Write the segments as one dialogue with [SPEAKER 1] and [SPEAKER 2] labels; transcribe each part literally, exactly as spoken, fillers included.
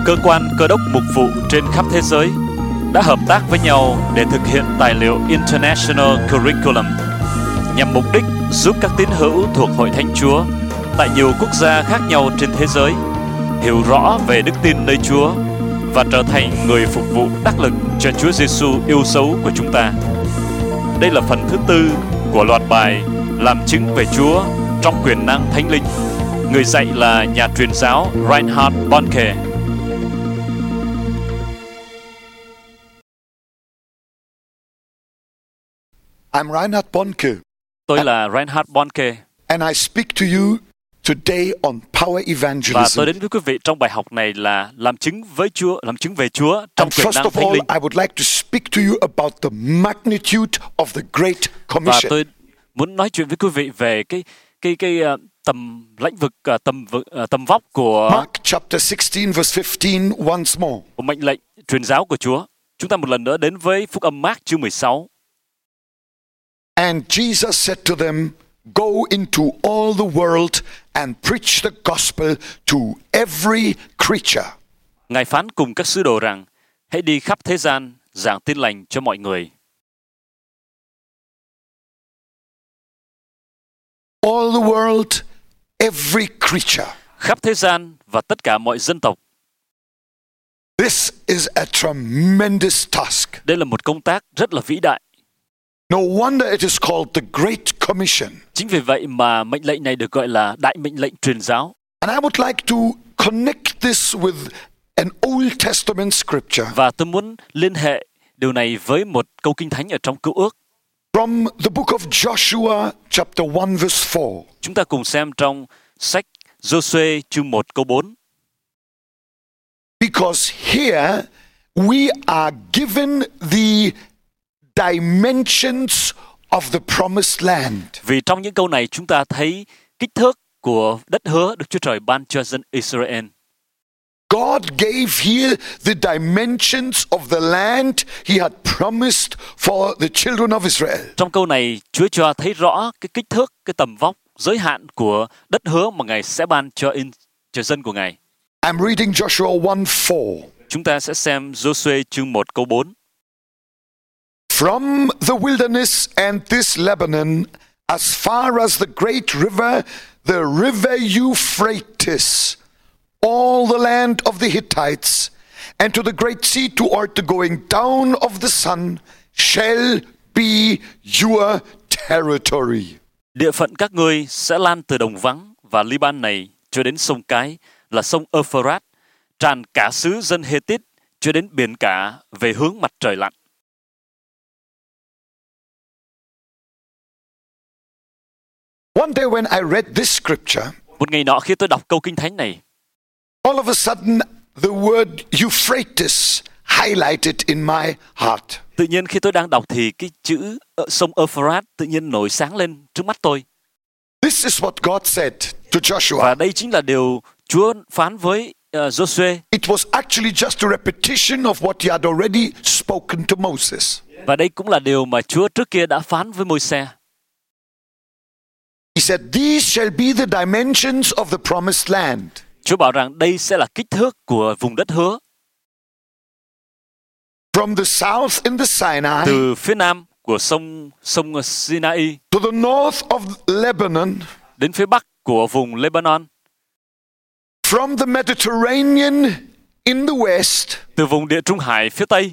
[SPEAKER 1] cơ quan cơ đốc mục vụ trên khắp thế giới đã hợp tác với nhau để thực hiện tài liệu International Curriculum nhằm mục đích giúp các tín hữu thuộc Hội Thánh Chúa tại nhiều quốc gia khác nhau trên thế giới hiểu rõ về đức tin nơi Chúa và trở thành người phục vụ đắc lực cho Chúa Giêsu yêu dấu của chúng ta. Đây là phần thứ tư của loạt bài làm chứng về Chúa trong quyền năng Thánh Linh. Người dạy là nhà truyền giáo Reinhard Bonnke.
[SPEAKER 2] I'm Reinhard Bonnke.
[SPEAKER 1] Tôi là Reinhard Bonnke.
[SPEAKER 2] And I speak to you today on power evangelism.
[SPEAKER 1] Và tôi đến với quý vị trong bài học này là làm chứng với Chúa, làm chứng về Chúa trong
[SPEAKER 2] And
[SPEAKER 1] quyền
[SPEAKER 2] first
[SPEAKER 1] năng
[SPEAKER 2] of
[SPEAKER 1] Thánh
[SPEAKER 2] all,
[SPEAKER 1] Linh.
[SPEAKER 2] I would like to speak to you about the magnitude of the Great
[SPEAKER 1] Và
[SPEAKER 2] Commission.
[SPEAKER 1] tôi muốn nói chuyện với quý vị về cái cái cái uh, tầm lãnh vực uh, tầm uh, tầm vóc của
[SPEAKER 2] Mark chapter sixteen verse fifteen once more.
[SPEAKER 1] của mệnh lệnh truyền giáo của Chúa. Chúng ta một lần nữa đến với Phúc Âm Mác chương mười sáu.
[SPEAKER 2] And Jesus said to them, go into all the world and preach the gospel to every creature.
[SPEAKER 1] Ngài phán cùng các sứ đồ rằng, hãy đi khắp thế gian giảng tin lành cho mọi người.
[SPEAKER 2] All the world, every creature.
[SPEAKER 1] Khắp thế gian và tất cả mọi dân tộc.
[SPEAKER 2] This is a tremendous task.
[SPEAKER 1] Đây là một công tác rất là vĩ đại.
[SPEAKER 2] No wonder it is called the Great Commission.
[SPEAKER 1] Chính vì vậy mà mệnh lệnh này được gọi là đại mệnh lệnh truyền giáo.
[SPEAKER 2] And I would like to connect this with an Old Testament scripture.
[SPEAKER 1] Và tôi muốn liên hệ điều này với một câu kinh thánh ở trong Cựu Ước.
[SPEAKER 2] From the book of Joshua chapter one verse four.
[SPEAKER 1] Chúng ta cùng xem trong sách Giô-suê chương một câu bốn.
[SPEAKER 2] Because here we are given the dimensions of the promised land.
[SPEAKER 1] Vì trong những câu này chúng ta thấy kích thước của đất hứa được Chúa Trời ban cho dân Israel.
[SPEAKER 2] God gave here the dimensions of the land he had promised for the children of Israel.
[SPEAKER 1] Trong câu này, Chúa cho thấy rõ cái kích thước, cái tầm vóc, giới hạn của đất hứa mà Ngài sẽ ban cho, in, cho dân của Ngài.
[SPEAKER 2] I'm reading Joshua one four.
[SPEAKER 1] Chúng ta sẽ xem Giô-suê chương một câu bốn.
[SPEAKER 2] From the wilderness and this Lebanon, as far as the great river, the river Euphrates, all the land of the Hittites, and to the great sea toward the going down of the sun, shall be your territory.
[SPEAKER 1] Địa phận các ngươi sẽ lan từ đồng vắng và Liban này cho đến sông Cái là sông Euphrates, tràn cả xứ dân Hethit cho đến biển cả về hướng mặt trời lặn.
[SPEAKER 2] One day when I read this scripture,
[SPEAKER 1] Một ngày nọ khi tôi đọc câu kinh thánh này,
[SPEAKER 2] all of a sudden the word Euphrates highlighted in my heart.
[SPEAKER 1] tự nhiên khi tôi đang đọc thì cái chữ sông Euphrates tự nhiên nổi sáng lên trước mắt tôi.
[SPEAKER 2] This is what God said to Joshua.
[SPEAKER 1] Và đây chính là điều Chúa phán với uh, Giô-suê.
[SPEAKER 2] It was actually just a repetition of what he had already spoken to Moses.
[SPEAKER 1] Và đây cũng là điều mà Chúa trước kia đã phán với Môi-se.
[SPEAKER 2] He said, these shall be the dimensions of the promised land.
[SPEAKER 1] Chúa bảo rằng đây sẽ là kích thước của vùng đất hứa.
[SPEAKER 2] From the south in the Sinai,
[SPEAKER 1] Từ phía nam của sông sông Sinai
[SPEAKER 2] to the north of Lebanon,
[SPEAKER 1] đến phía bắc của vùng Lebanon,
[SPEAKER 2] from the Mediterranean in the west,
[SPEAKER 1] từ vùng Địa Trung Hải phía tây,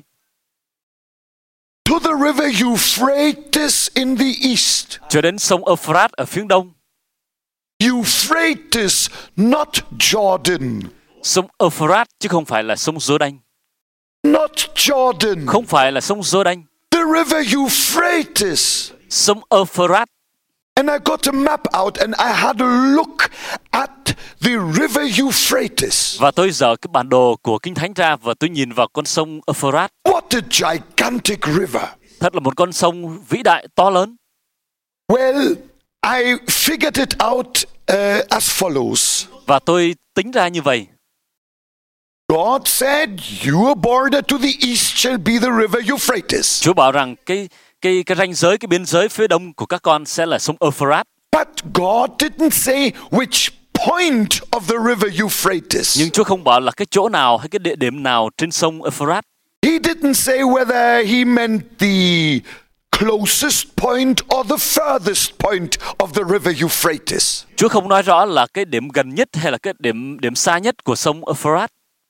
[SPEAKER 2] to the river Euphrates in the east.
[SPEAKER 1] cho đến sông Euphrates ở phía đông.
[SPEAKER 2] Euphrates, not Jordan.
[SPEAKER 1] Sông Euphrates chứ không phải là sông Giô-đanh.
[SPEAKER 2] Not Jordan.
[SPEAKER 1] Không phải là sông Giô-đanh.
[SPEAKER 2] The river Euphrates.
[SPEAKER 1] Sông Euphrates.
[SPEAKER 2] And I got a map out and I had a look at the river Euphrates.
[SPEAKER 1] Và tôi dở cái bản đồ của Kinh Thánh ra và tôi nhìn vào con sông Euphrates.
[SPEAKER 2] What a gigantic river.
[SPEAKER 1] Thật là một con sông vĩ đại, to lớn.
[SPEAKER 2] Well, I figured it out uh, as follows.
[SPEAKER 1] Và tôi tính ra như vậy.
[SPEAKER 2] God said, your border to the east shall be the river Euphrates.
[SPEAKER 1] Chúa bảo rằng cái cái cái ranh giới, cái biên giới phía đông của các con sẽ là sông Euphrates.
[SPEAKER 2] But God didn't say which point of the river Euphrates.
[SPEAKER 1] Nhưng Chúa không bảo là cái chỗ nào hay cái địa điểm nào trên sông Euphrates.
[SPEAKER 2] He didn't say whether he meant the closest point or the furthest point of the river Euphrates.
[SPEAKER 1] Chúa không nói rõ là cái điểm gần nhất hay là cái điểm điểm xa nhất của sông Euphrates.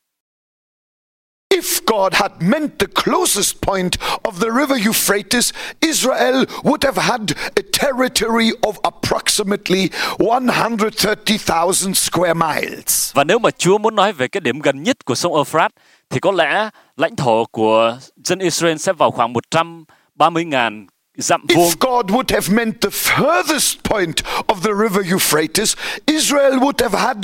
[SPEAKER 2] If God had meant the closest point of the river Euphrates, Israel would have had a territory of approximately one hundred thirty thousand square miles.
[SPEAKER 1] Và nếu mà Chúa muốn nói về cái điểm gần nhất của sông Euphrates thì có lẽ lãnh thổ của dân Israel sẽ vào khoảng một trăm ba mươi nghìn dặm vuông.
[SPEAKER 2] If God would have meant the furthest point of the river Euphrates, Israel would have had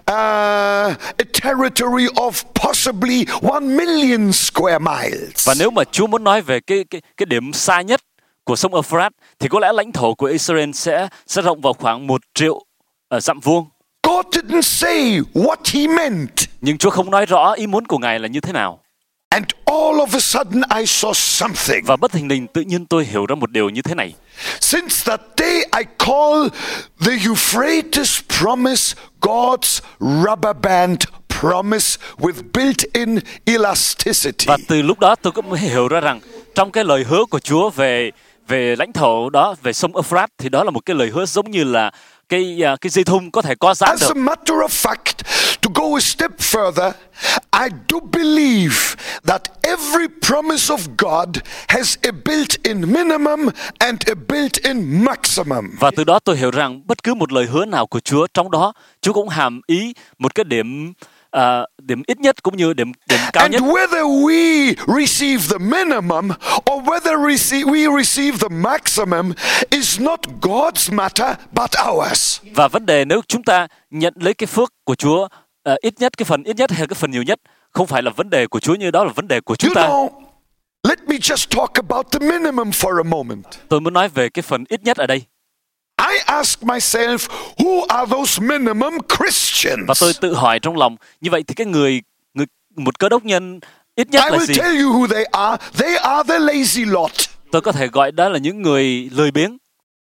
[SPEAKER 2] uh, a territory of possibly one million square miles.
[SPEAKER 1] Và nếu mà Chúa muốn nói về cái cái cái điểm xa nhất của sông Euphrates thì có lẽ lãnh thổ của Israel sẽ sẽ rộng vào khoảng một triệu uh, dặm vuông.
[SPEAKER 2] God didn't say what he meant.
[SPEAKER 1] Nhưng Chúa không nói rõ ý muốn của Ngài là như thế nào.
[SPEAKER 2] And all of a sudden I saw something.
[SPEAKER 1] Và bất thình lình tự nhiên tôi hiểu ra một điều như thế này.
[SPEAKER 2] Since that day I call the Euphrates promise God's rubber band promise with built-in elasticity.
[SPEAKER 1] Và từ lúc đó tôi cũng hiểu ra rằng trong cái lời hứa của Chúa về về lãnh thổ đó, về sông Euphrates thì đó là một cái lời hứa giống như là cái cái dây thun có thể co giãn
[SPEAKER 2] As a
[SPEAKER 1] được.
[SPEAKER 2] matter of fact, to go a step further, I do believe that every promise of God has a built-in minimum and a built-in maximum.
[SPEAKER 1] Và từ đó tôi hiểu rằng bất cứ một lời hứa nào của Chúa trong đó, Chúa cũng hàm ý một cái điểm uh, điểm ít nhất cũng như điểm điểm cao
[SPEAKER 2] And
[SPEAKER 1] nhất.
[SPEAKER 2] whether we receive the minimum or whether rece- we receive the maximum is not God's matter but ours.
[SPEAKER 1] Và vấn đề nếu chúng ta nhận lấy cái phước của Chúa uh, ít nhất, cái phần ít nhất hay cái phần nhiều nhất, không phải là vấn đề của Chúa, như đó là vấn đề của chúng
[SPEAKER 2] You
[SPEAKER 1] ta.
[SPEAKER 2] know, let me just talk about the minimum for a moment.
[SPEAKER 1] Tôi muốn nói về cái phần ít nhất ở đây.
[SPEAKER 2] I ask myself, who are those minimum Christians?
[SPEAKER 1] Và tôi tự hỏi trong lòng, như vậy thì cái người, người một cơ đốc nhân ít nhất
[SPEAKER 2] I
[SPEAKER 1] là
[SPEAKER 2] will
[SPEAKER 1] gì?
[SPEAKER 2] tell you who they are. They are the lazy lot.
[SPEAKER 1] Tôi có thể gọi đó là những người lười biếng.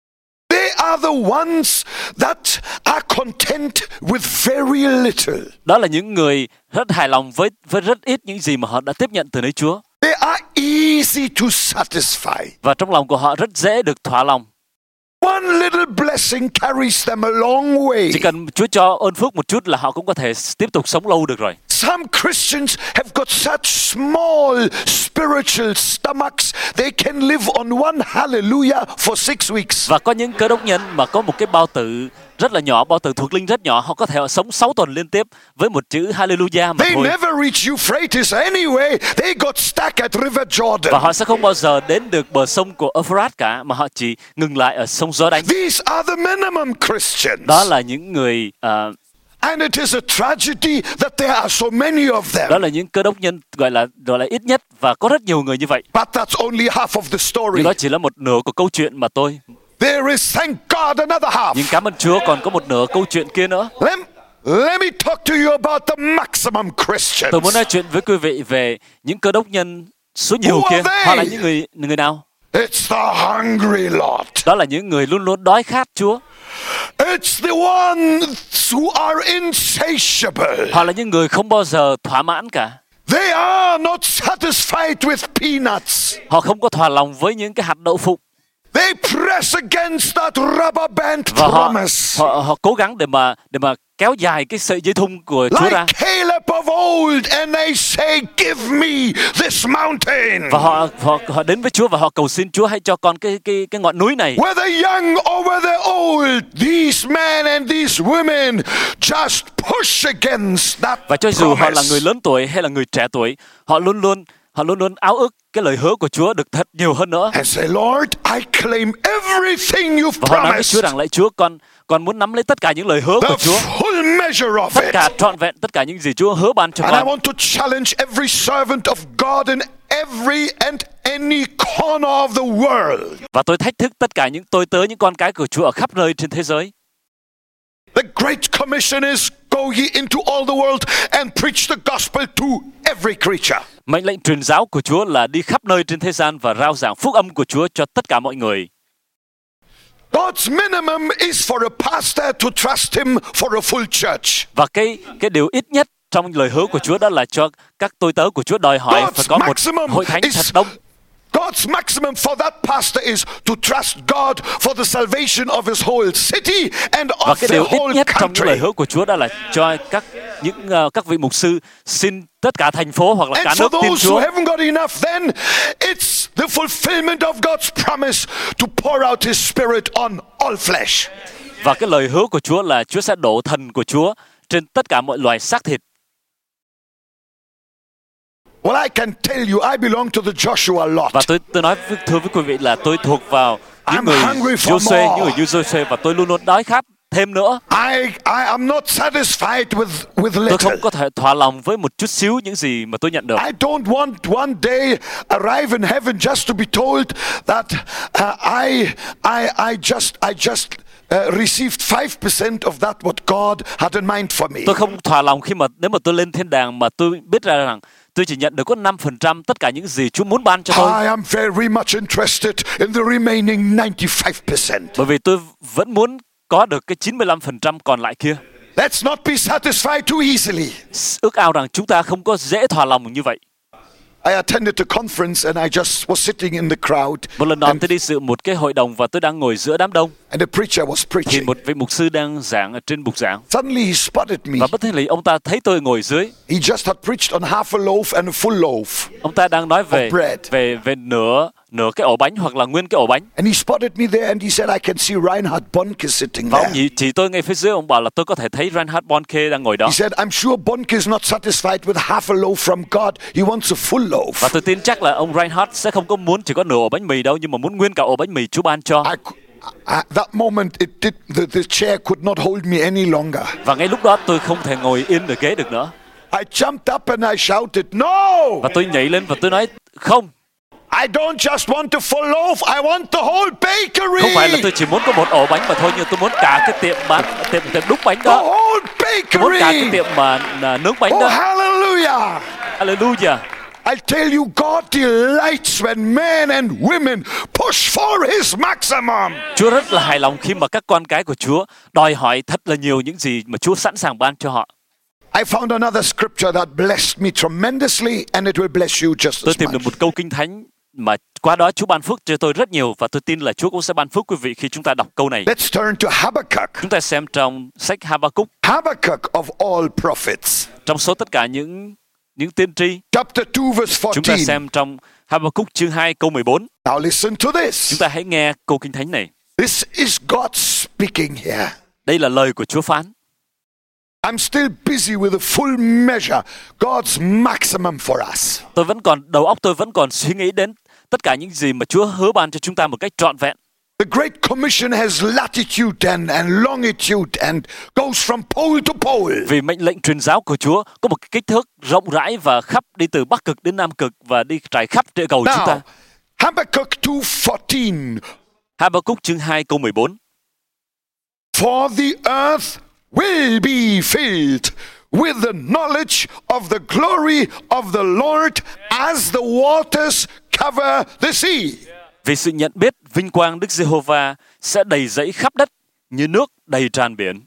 [SPEAKER 2] They are the ones that are content with very little.
[SPEAKER 1] Đó là những người rất hài lòng với với rất ít những gì mà họ đã tiếp nhận từ nơi Chúa.
[SPEAKER 2] They are easy to satisfy.
[SPEAKER 1] Và trong lòng của họ rất dễ được thỏa lòng.
[SPEAKER 2] One little blessing carries them a long way.
[SPEAKER 1] Chỉ cần Chúa cho ơn phước một chút là họ cũng có thể tiếp tục sống lâu được rồi.
[SPEAKER 2] Some Christians have got such small spiritual stomachs, they can live on one hallelujah for six weeks.
[SPEAKER 1] Và có những cơ đốc nhân mà có một cái bao tử rất là nhỏ, bao tử thuộc linh rất nhỏ, họ có thể sống sáu tuần liên tiếp với một chữ hallelujah mà
[SPEAKER 2] They
[SPEAKER 1] thôi.
[SPEAKER 2] never reach Euphrates anyway. They got stuck at River Jordan.
[SPEAKER 1] Và họ sẽ không bao giờ đến được bờ sông của Euphrates cả, mà họ chỉ ngừng lại ở sông Giô-đanh.
[SPEAKER 2] These are the minimum Christians.
[SPEAKER 1] Đó là những người uh,
[SPEAKER 2] And it is a tragedy that there are so many of them.
[SPEAKER 1] đó là những cơ đốc nhân gọi là gọi là ít nhất, và có rất nhiều người như vậy.
[SPEAKER 2] But that's only half of the story.
[SPEAKER 1] Nhưng đó chỉ là một nửa của câu chuyện mà tôi.
[SPEAKER 2] There is, thank God, another half.
[SPEAKER 1] Nhưng cảm ơn Chúa còn có một nửa câu chuyện kia nữa.
[SPEAKER 2] Let, let me talk to you about the maximum Christians.
[SPEAKER 1] Tôi muốn nói chuyện với quý vị về những cơ đốc nhân số nhiều
[SPEAKER 2] Who
[SPEAKER 1] kia.
[SPEAKER 2] are they?
[SPEAKER 1] Họ là những người người nào?
[SPEAKER 2] It's the hungry lot.
[SPEAKER 1] Đó là những người luôn luôn đói khát Chúa.
[SPEAKER 2] It's the ones who are insatiable.
[SPEAKER 1] Họ là những người không bao giờ thỏa mãn cả.
[SPEAKER 2] They are not satisfied with peanuts.
[SPEAKER 1] Họ không có thỏa lòng với những cái hạt đậu phụ.
[SPEAKER 2] They press against that rubber band
[SPEAKER 1] Và họ,
[SPEAKER 2] promise.
[SPEAKER 1] họ họ cố gắng để mà để mà kéo dài cái sợi dây thun của Chúa ra.
[SPEAKER 2] Like Caleb of old, and they say, give me this mountain.
[SPEAKER 1] Và họ họ họ đến với Chúa và họ cầu xin Chúa hãy cho con cái cái cái ngọn núi này.
[SPEAKER 2] Whether young or whether old, these men and these women just push against that
[SPEAKER 1] Và cho dù họ là
[SPEAKER 2] promise.
[SPEAKER 1] người lớn tuổi hay là người trẻ tuổi, họ luôn luôn họ luôn luôn ao ước cái lời hứa của Chúa được thật nhiều hơn nữa.
[SPEAKER 2] And say, Lord, I claim everything you've
[SPEAKER 1] Và họ nói với
[SPEAKER 2] promised.
[SPEAKER 1] Chúa rằng lạy Chúa, con con muốn nắm lấy tất cả những lời hứa
[SPEAKER 2] The
[SPEAKER 1] của Chúa,
[SPEAKER 2] full measure of
[SPEAKER 1] tất
[SPEAKER 2] it.
[SPEAKER 1] cả trọn vẹn tất cả những gì Chúa hứa ban cho
[SPEAKER 2] And I
[SPEAKER 1] con.
[SPEAKER 2] want to challenge every servant of God in every and any corner of the world.
[SPEAKER 1] Và tôi thách thức tất cả những tôi tớ những con cái của Chúa ở khắp nơi trên thế giới.
[SPEAKER 2] The Great Commission is go ye into all the world and preach the gospel to every creature.
[SPEAKER 1] Mệnh lệnh truyền giáo của Chúa là đi khắp nơi trên thế gian và rao giảng phúc âm của Chúa cho tất cả mọi người.
[SPEAKER 2] God's minimum is for a pastor to trust him for a full church.
[SPEAKER 1] Và cái cái điều ít nhất trong lời hứa của Chúa đó là cho các tôi tớ của Chúa đòi hỏi phải có một hội thánh thật đông.
[SPEAKER 2] God's maximum for that pastor is to trust God for the salvation of his whole city and
[SPEAKER 1] Và
[SPEAKER 2] of
[SPEAKER 1] cái
[SPEAKER 2] the
[SPEAKER 1] điều ít
[SPEAKER 2] whole
[SPEAKER 1] nhất trong những lời
[SPEAKER 2] country.
[SPEAKER 1] hứa của Chúa đó là cho các những uh, các vị mục sư xin tất cả thành phố hoặc là
[SPEAKER 2] And
[SPEAKER 1] cả
[SPEAKER 2] for
[SPEAKER 1] nước tin
[SPEAKER 2] those who
[SPEAKER 1] Chúa.
[SPEAKER 2] haven't got enough, then it's the fulfillment of God's promise to pour out His Spirit on all flesh.
[SPEAKER 1] Và cái lời hứa của Chúa là Chúa sẽ đổ thần của Chúa trên tất cả mọi loài xác thịt.
[SPEAKER 2] Well, I can tell you, I belong to the Joshua lot.
[SPEAKER 1] Và tôi tôi nói với, thưa với quý vị là tôi thuộc vào những
[SPEAKER 2] I'm
[SPEAKER 1] người
[SPEAKER 2] hungry for
[SPEAKER 1] Giô-suê,
[SPEAKER 2] more.
[SPEAKER 1] những người như Giô-suê, và tôi luôn luôn đói khát thêm nữa.
[SPEAKER 2] I, I am not satisfied with, with
[SPEAKER 1] Tôi
[SPEAKER 2] little.
[SPEAKER 1] không có thể thỏa lòng với một chút xíu những gì mà tôi nhận được.
[SPEAKER 2] I don't want one day arrive in heaven just to be told that uh, I, I, I just, I just uh, received five percent of that what God had in mind for me.
[SPEAKER 1] Tôi không thỏa lòng khi mà nếu mà tôi lên thiên đàng mà tôi biết ra rằng tôi chỉ nhận được có năm phần trăm tất cả những gì Chúa muốn ban cho tôi.
[SPEAKER 2] I am very much interested in the remaining ninety-five percent.
[SPEAKER 1] Bởi vì tôi vẫn muốn có được cái chín mươi lăm phần trăm còn lại kia.
[SPEAKER 2] Let's not be satisfied too easily.
[SPEAKER 1] Ước ao rằng chúng ta không có dễ thỏa lòng như vậy.
[SPEAKER 2] I attended a conference and I just was sitting in the crowd.
[SPEAKER 1] Một lần nọ
[SPEAKER 2] and,
[SPEAKER 1] tôi đi dự một cái hội đồng và tôi đang ngồi giữa đám đông.
[SPEAKER 2] and the preacher was
[SPEAKER 1] Thì
[SPEAKER 2] preaching.
[SPEAKER 1] một vị mục sư đang giảng ở trên bục giảng.
[SPEAKER 2] Suddenly he spotted me.
[SPEAKER 1] Và bất thình lình ông ta thấy tôi ngồi dưới.
[SPEAKER 2] He just had preached on half a loaf and a full loaf.
[SPEAKER 1] Ông ta đang nói về
[SPEAKER 2] Of bread.
[SPEAKER 1] về về nửa nửa cái ổ bánh hoặc là nguyên cái ổ bánh.
[SPEAKER 2] And he spotted me there and he said, I can see Reinhard Bonnke sitting
[SPEAKER 1] Và ông
[SPEAKER 2] there.
[SPEAKER 1] chỉ, chỉ tôi ngay phía dưới, ông bảo là tôi có thể thấy Reinhard Bonnke đang ngồi đó.
[SPEAKER 2] He said, I'm sure Bonnke is not satisfied with half a loaf from God. He wants a full
[SPEAKER 1] Và
[SPEAKER 2] loaf.
[SPEAKER 1] tôi tin chắc là ông Reinhard sẽ không có muốn chỉ có nửa ổ bánh mì đâu, nhưng mà muốn nguyên cả ổ bánh mì Chúa ban cho.
[SPEAKER 2] I, cou- at that moment, it did, the, the chair could not hold me any longer.
[SPEAKER 1] Và ngay lúc đó tôi không thể ngồi yên ở ghế được nữa.
[SPEAKER 2] I jumped up and I shouted, no!
[SPEAKER 1] Và tôi nhảy lên và tôi nói không,
[SPEAKER 2] I don't just want a full loaf, I want the whole bakery!
[SPEAKER 1] không phải là tôi chỉ muốn có một ổ bánh mà thôi, nhưng tôi muốn cả cái tiệm bán tiệm tiệm đúc bánh
[SPEAKER 2] The
[SPEAKER 1] đó.
[SPEAKER 2] whole
[SPEAKER 1] Tôi muốn cả cái
[SPEAKER 2] bakery!
[SPEAKER 1] tiệm mà à, nướng bánh
[SPEAKER 2] Oh,
[SPEAKER 1] đó.
[SPEAKER 2] hallelujah!
[SPEAKER 1] Hallelujah.
[SPEAKER 2] I tell you, God delights when men and women push for His maximum.
[SPEAKER 1] Chúa rất là hài lòng khi mà các con cái của Chúa đòi hỏi thật là nhiều những gì mà Chúa sẵn sàng ban cho họ.
[SPEAKER 2] I found another scripture that blessed me tremendously, and it will bless you just
[SPEAKER 1] Tôi
[SPEAKER 2] as
[SPEAKER 1] tìm được
[SPEAKER 2] much.
[SPEAKER 1] một câu kinh thánh mà qua đó Chúa ban phước cho tôi rất nhiều, và tôi tin là Chúa cũng sẽ ban phước quý vị khi chúng ta đọc câu này.
[SPEAKER 2] Let's turn to Habakkuk.
[SPEAKER 1] Chúng ta xem trong sách Habakkuk,
[SPEAKER 2] Habakkuk of all prophets.
[SPEAKER 1] trong số tất cả những những tiên tri.
[SPEAKER 2] Chapter two, verse
[SPEAKER 1] Chúng ta
[SPEAKER 2] fourteen.
[SPEAKER 1] xem trong Habakkuk chương hai câu mười bốn.
[SPEAKER 2] Now listen to this.
[SPEAKER 1] Chúng ta hãy nghe câu kinh thánh này.
[SPEAKER 2] This is God speaking here.
[SPEAKER 1] Đây là lời của Chúa phán.
[SPEAKER 2] I'm still busy with the full measure, God's maximum for us.
[SPEAKER 1] Tôi vẫn còn đầu óc tôi vẫn còn suy nghĩ đến tất cả những gì mà Chúa hứa ban cho chúng ta một cách trọn vẹn.
[SPEAKER 2] The Great Commission has latitude and, and longitude and goes from pole to pole.
[SPEAKER 1] Vì mệnh lệnh truyền giáo của Chúa có một cái kích thước rộng rãi và khắp, đi từ Bắc Cực đến Nam Cực và đi trải khắp địa cầu chúng
[SPEAKER 2] Now,
[SPEAKER 1] ta.
[SPEAKER 2] Habakkuk two fourteen.
[SPEAKER 1] Habakkuk chương hai câu mười bốn.
[SPEAKER 2] For the earth will be filled with the knowledge of the glory of the Lord as the waters cover the sea.
[SPEAKER 1] Vì sự nhận biết vinh quang Đức Giê-hô-va sẽ đầy dẫy khắp đất như nước đầy tràn biển.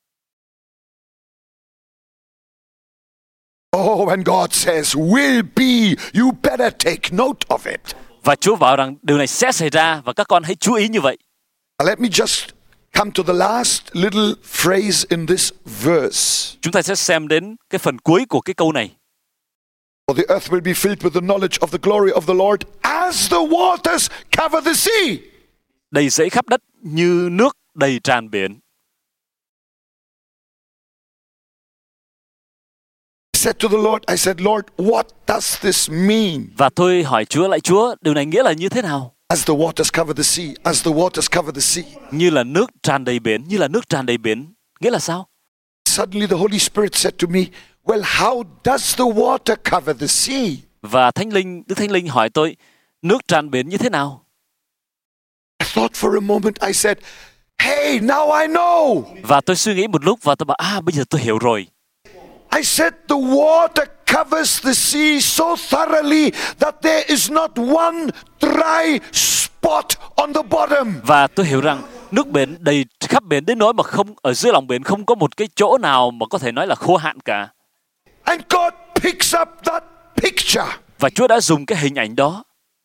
[SPEAKER 2] Oh, and God says, will be, you better take note of it.
[SPEAKER 1] Và Chúa bảo rằng điều này sẽ xảy ra, và các con hãy chú ý như vậy.
[SPEAKER 2] Let me just come to the last little phrase in this verse.
[SPEAKER 1] Chúng ta sẽ xem đến cái phần cuối của cái câu này.
[SPEAKER 2] For the earth will be filled with the knowledge of the glory of the Lord as the waters cover the sea.
[SPEAKER 1] Đầy dẫy khắp đất như nước đầy tràn biển.
[SPEAKER 2] I said to the Lord, I said, Lord, what does this mean?
[SPEAKER 1] Và tôi hỏi Chúa, lại Chúa, điều này nghĩa là như thế nào?
[SPEAKER 2] As the waters cover the sea, as the waters cover the sea.
[SPEAKER 1] Như là nước tràn đầy biển, như là nước tràn đầy biển, nghĩa là sao?
[SPEAKER 2] Suddenly the Holy Spirit said to me, well, how does the water cover the sea?
[SPEAKER 1] Và Thánh Linh, Đức Thánh Linh hỏi tôi, nước tràn biển như thế nào?
[SPEAKER 2] I thought for a moment, I said, hey, now I know.
[SPEAKER 1] Và tôi suy nghĩ một lúc và tôi bảo, à, bây giờ tôi hiểu rồi.
[SPEAKER 2] I said the water covers the sea so thoroughly that there is not one dry spot on the bottom.
[SPEAKER 1] Và tôi hiểu rằng Nước biển đầy khắp biển đến nỗi mà không ở dưới lòng biển không có một cái chỗ nào mà có thể nói là khô hạn cả.
[SPEAKER 2] And God picks up that picture.
[SPEAKER 1] Và Chúa đã dùng cái hình ảnh đó.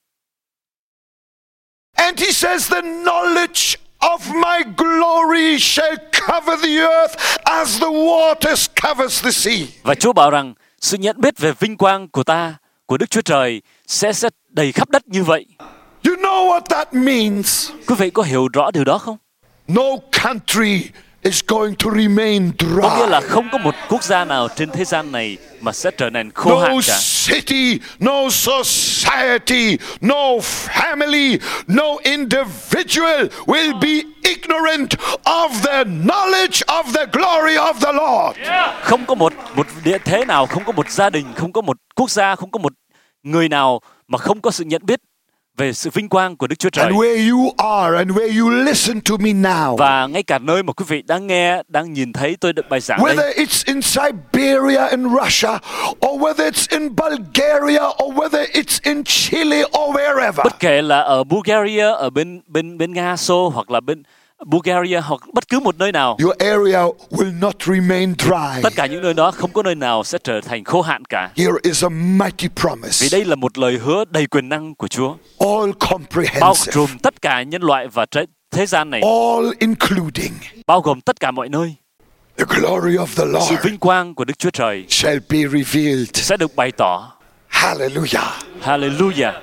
[SPEAKER 2] And he says, the knowledge of my glory shall cover the earth as the waters covers the sea.
[SPEAKER 1] Và Chúa bảo rằng sự nhận biết về vinh quang của ta, của Đức Chúa Trời sẽ sẽ đầy khắp đất như vậy.
[SPEAKER 2] You know what that means?
[SPEAKER 1] Quý vị có hiểu rõ điều đó không?
[SPEAKER 2] No country is going to remain
[SPEAKER 1] Có nghĩa là
[SPEAKER 2] dry.
[SPEAKER 1] không có một quốc gia nào trên thế gian này mà sẽ trở nên khô hạn
[SPEAKER 2] No
[SPEAKER 1] cả.
[SPEAKER 2] city, no society, no family, no individual will be ignorant of the knowledge of the glory of the Lord.
[SPEAKER 1] Không có một một địa thế nào, không có một gia đình, không có một quốc gia, không có một người nào mà không có sự nhận biết về sự vinh quang của Đức Chúa Trời.
[SPEAKER 2] And where you are and where you listen to me now,
[SPEAKER 1] Và ngay cả nơi mà quý vị đang nghe, đang nhìn thấy tôi được bài giảng đây,
[SPEAKER 2] whether it's in Siberia in Russia, or whether it's in Bulgaria, or whether it's in Chile, or wherever,
[SPEAKER 1] bất kể là ở Bulgaria, ở bên bên bên Nga, Xô, hoặc là bên Bulgaria, hoặc bất cứ một nơi nào,
[SPEAKER 2] your area will not remain dry.
[SPEAKER 1] tất cả những nơi đó không có nơi nào sẽ trở thành khô hạn cả.
[SPEAKER 2] Here is a mighty
[SPEAKER 1] Vì
[SPEAKER 2] promise,
[SPEAKER 1] đây là một lời hứa đầy quyền năng của Chúa,
[SPEAKER 2] all
[SPEAKER 1] bao
[SPEAKER 2] comprehensive,
[SPEAKER 1] trùm tất cả nhân loại và thế- thế gian này,
[SPEAKER 2] all including.
[SPEAKER 1] bao gồm tất cả mọi nơi.
[SPEAKER 2] The glory of the
[SPEAKER 1] Sự
[SPEAKER 2] Lord
[SPEAKER 1] vinh quang của Đức Chúa Trời
[SPEAKER 2] shall be revealed.
[SPEAKER 1] sẽ được bày tỏ.
[SPEAKER 2] Hallelujah.
[SPEAKER 1] Hallelujah.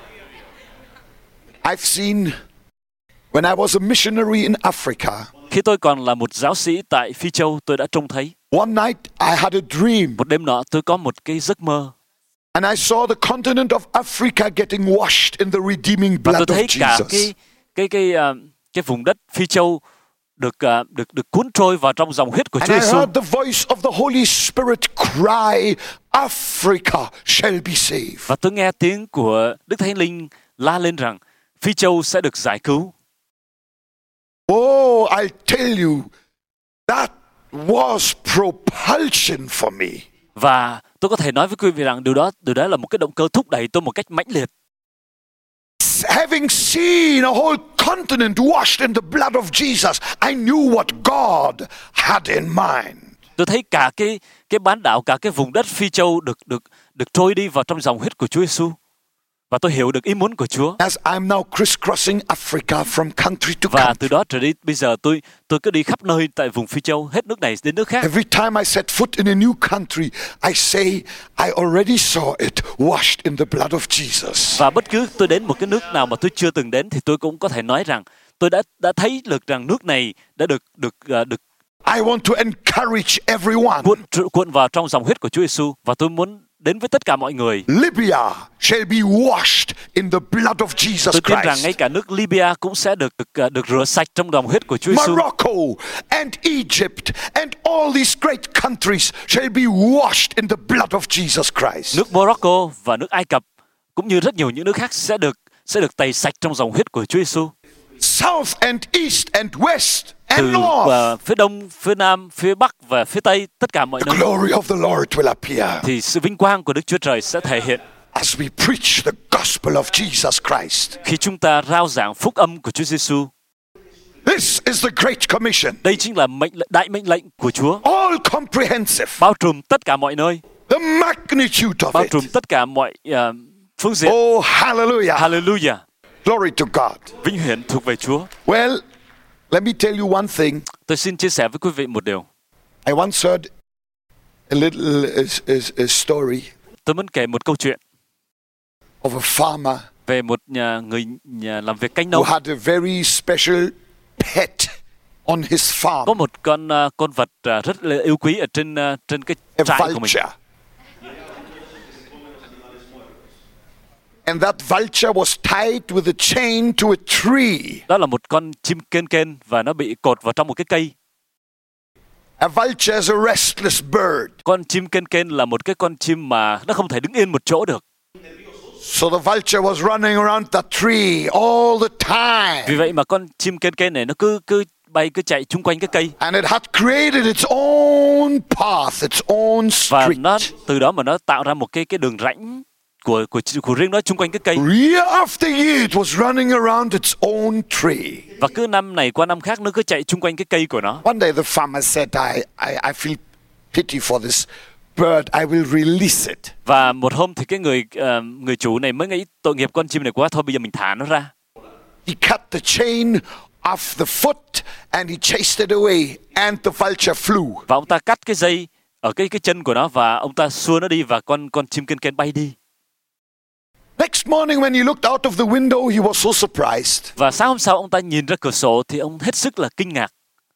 [SPEAKER 2] I've seen, when I was a missionary in Africa,
[SPEAKER 1] Khi tôi còn là một giáo sĩ tại Phi Châu, tôi đã trông thấy.
[SPEAKER 2] one night I had a dream,
[SPEAKER 1] Một đêm nọ tôi có một cái giấc mơ.
[SPEAKER 2] and I saw the continent of Africa getting washed in the redeeming
[SPEAKER 1] Và tôi
[SPEAKER 2] blood of
[SPEAKER 1] thấy cả
[SPEAKER 2] Jesus.
[SPEAKER 1] cái cái cái uh, cái vùng đất Phi Châu được uh, được được cuốn trôi vào trong dòng huyết của
[SPEAKER 2] And
[SPEAKER 1] Chúa
[SPEAKER 2] I
[SPEAKER 1] Giêsu.
[SPEAKER 2] heard the voice of the Holy Spirit cry, Africa shall be saved.
[SPEAKER 1] Và tôi nghe tiếng của Đức Thánh Linh la lên rằng Phi Châu sẽ được giải cứu.
[SPEAKER 2] Oh, I tell you, that was propulsion for me.
[SPEAKER 1] Và tôi có thể nói với quý vị rằng điều đó điều đó là một cái động cơ thúc đẩy tôi một cách mãnh liệt.
[SPEAKER 2] Having seen a whole continent washed in the blood of Jesus, I knew what God had in mind.
[SPEAKER 1] Tôi thấy cả cái cái bán đảo, cả cái vùng đất Phi Châu được được được trôi đi vào trong dòng huyết của Chúa Giêsu. Và tôi hiểu được ý muốn của Chúa.
[SPEAKER 2] As I'm now crisscrossing Africa from country to
[SPEAKER 1] Và
[SPEAKER 2] country,
[SPEAKER 1] từ đó trở đi, bây giờ tôi tôi cứ đi khắp nơi tại vùng Phi Châu, hết nước này đến nước khác.
[SPEAKER 2] every time I set foot in a new country, I say, I already saw it washed in the blood of Jesus.
[SPEAKER 1] Và bất cứ tôi đến một cái nước nào mà tôi chưa từng đến thì tôi cũng có thể nói rằng tôi đã đã thấy được rằng nước này đã được được uh, được
[SPEAKER 2] I want to encourage everyone.
[SPEAKER 1] cuộn cuộn vào trong dòng huyết của Chúa Giêsu, và tôi muốn đến với tất cả mọi người.
[SPEAKER 2] Libya shall be washed in the blood of Jesus
[SPEAKER 1] Tôi tin rằng
[SPEAKER 2] Christ.
[SPEAKER 1] ngay cả nước Libya cũng sẽ được được, uh, được rửa sạch trong dòng huyết của Chúa Giêsu.
[SPEAKER 2] Morocco and Egypt and all these great countries shall be washed in the blood of Jesus Christ.
[SPEAKER 1] Nước Morocco và nước Ai Cập cũng như rất nhiều những nước khác sẽ được sẽ được tẩy sạch trong dòng huyết của Chúa Giêsu.
[SPEAKER 2] South and East and West and
[SPEAKER 1] Từ
[SPEAKER 2] North,
[SPEAKER 1] uh, phía đông, phía nam, phía bắc và phía tây, tất cả mọi
[SPEAKER 2] the
[SPEAKER 1] nơi
[SPEAKER 2] glory of the Lord will appear
[SPEAKER 1] thì sự vinh quang của Đức Chúa Trời sẽ thể hiện
[SPEAKER 2] as we preach the gospel of Jesus Christ.
[SPEAKER 1] khi chúng ta rao giảng phúc âm của Chúa Giêsu.
[SPEAKER 2] This is the Great Commission,
[SPEAKER 1] Đây chính là mệnh lệnh- đại mệnh lệnh của Chúa,
[SPEAKER 2] all comprehensive,
[SPEAKER 1] bao trùm tất cả mọi nơi,
[SPEAKER 2] the magnitude of
[SPEAKER 1] bao
[SPEAKER 2] it.
[SPEAKER 1] trùm tất cả mọi uh, phương diện.
[SPEAKER 2] Oh, hallelujah.
[SPEAKER 1] Hallelujah.
[SPEAKER 2] Glory to God.
[SPEAKER 1] Vinh hiển thuộc về Chúa.
[SPEAKER 2] Well, let me tell you one thing.
[SPEAKER 1] Tôi xin chia sẻ với quý vị một điều.
[SPEAKER 2] I once heard a little a, a, a story
[SPEAKER 1] Tôi muốn kể một câu chuyện
[SPEAKER 2] of a farmer
[SPEAKER 1] về một nhà, người nhà làm việc canh
[SPEAKER 2] who
[SPEAKER 1] nông.
[SPEAKER 2] had a very special pet on his farm,
[SPEAKER 1] Có một con uh, con vật uh, rất là yêu quý ở trên uh, trên cái
[SPEAKER 2] a
[SPEAKER 1] trại của mình.
[SPEAKER 2] vulture. And that vulture was tied with a chain to a tree.
[SPEAKER 1] Đó là một con chim kên kên và nó bị cột vào trong một cái cây.
[SPEAKER 2] A vulture is a restless bird.
[SPEAKER 1] Con chim kên kên là một cái con chim mà nó không thể đứng yên một chỗ được.
[SPEAKER 2] So the vulture was running around that tree all the time.
[SPEAKER 1] Vì vậy mà con chim kên kên này nó cứ cứ bay cứ chạy chung quanh cái cây,
[SPEAKER 2] And it had created its own path, its own
[SPEAKER 1] và
[SPEAKER 2] street.
[SPEAKER 1] nó từ đó mà nó tạo ra một cái cái đường rãnh của của của riêng nó chung quanh cái cây.
[SPEAKER 2] Year after year it was running around its own tree.
[SPEAKER 1] Và cứ năm này qua năm khác nó cứ chạy chung quanh cái cây của nó.
[SPEAKER 2] One day the farmer said, I, I, I feel pity for this bird, I will release it.
[SPEAKER 1] Và một hôm thì cái người uh, người chủ này mới nghĩ tội nghiệp con chim này quá, thôi bây giờ mình thả nó ra.
[SPEAKER 2] He cut the chain off the foot and he chased it away and the vulture flew.
[SPEAKER 1] Và ông ta cắt cái dây ở cái cái chân của nó và ông ta xua nó đi và con con chim kên kên bay đi.
[SPEAKER 2] Next morning when he looked out of the window, he was so surprised.
[SPEAKER 1] Và sáng hôm sau ông ta nhìn ra cửa sổ thì ông hết sức là kinh ngạc.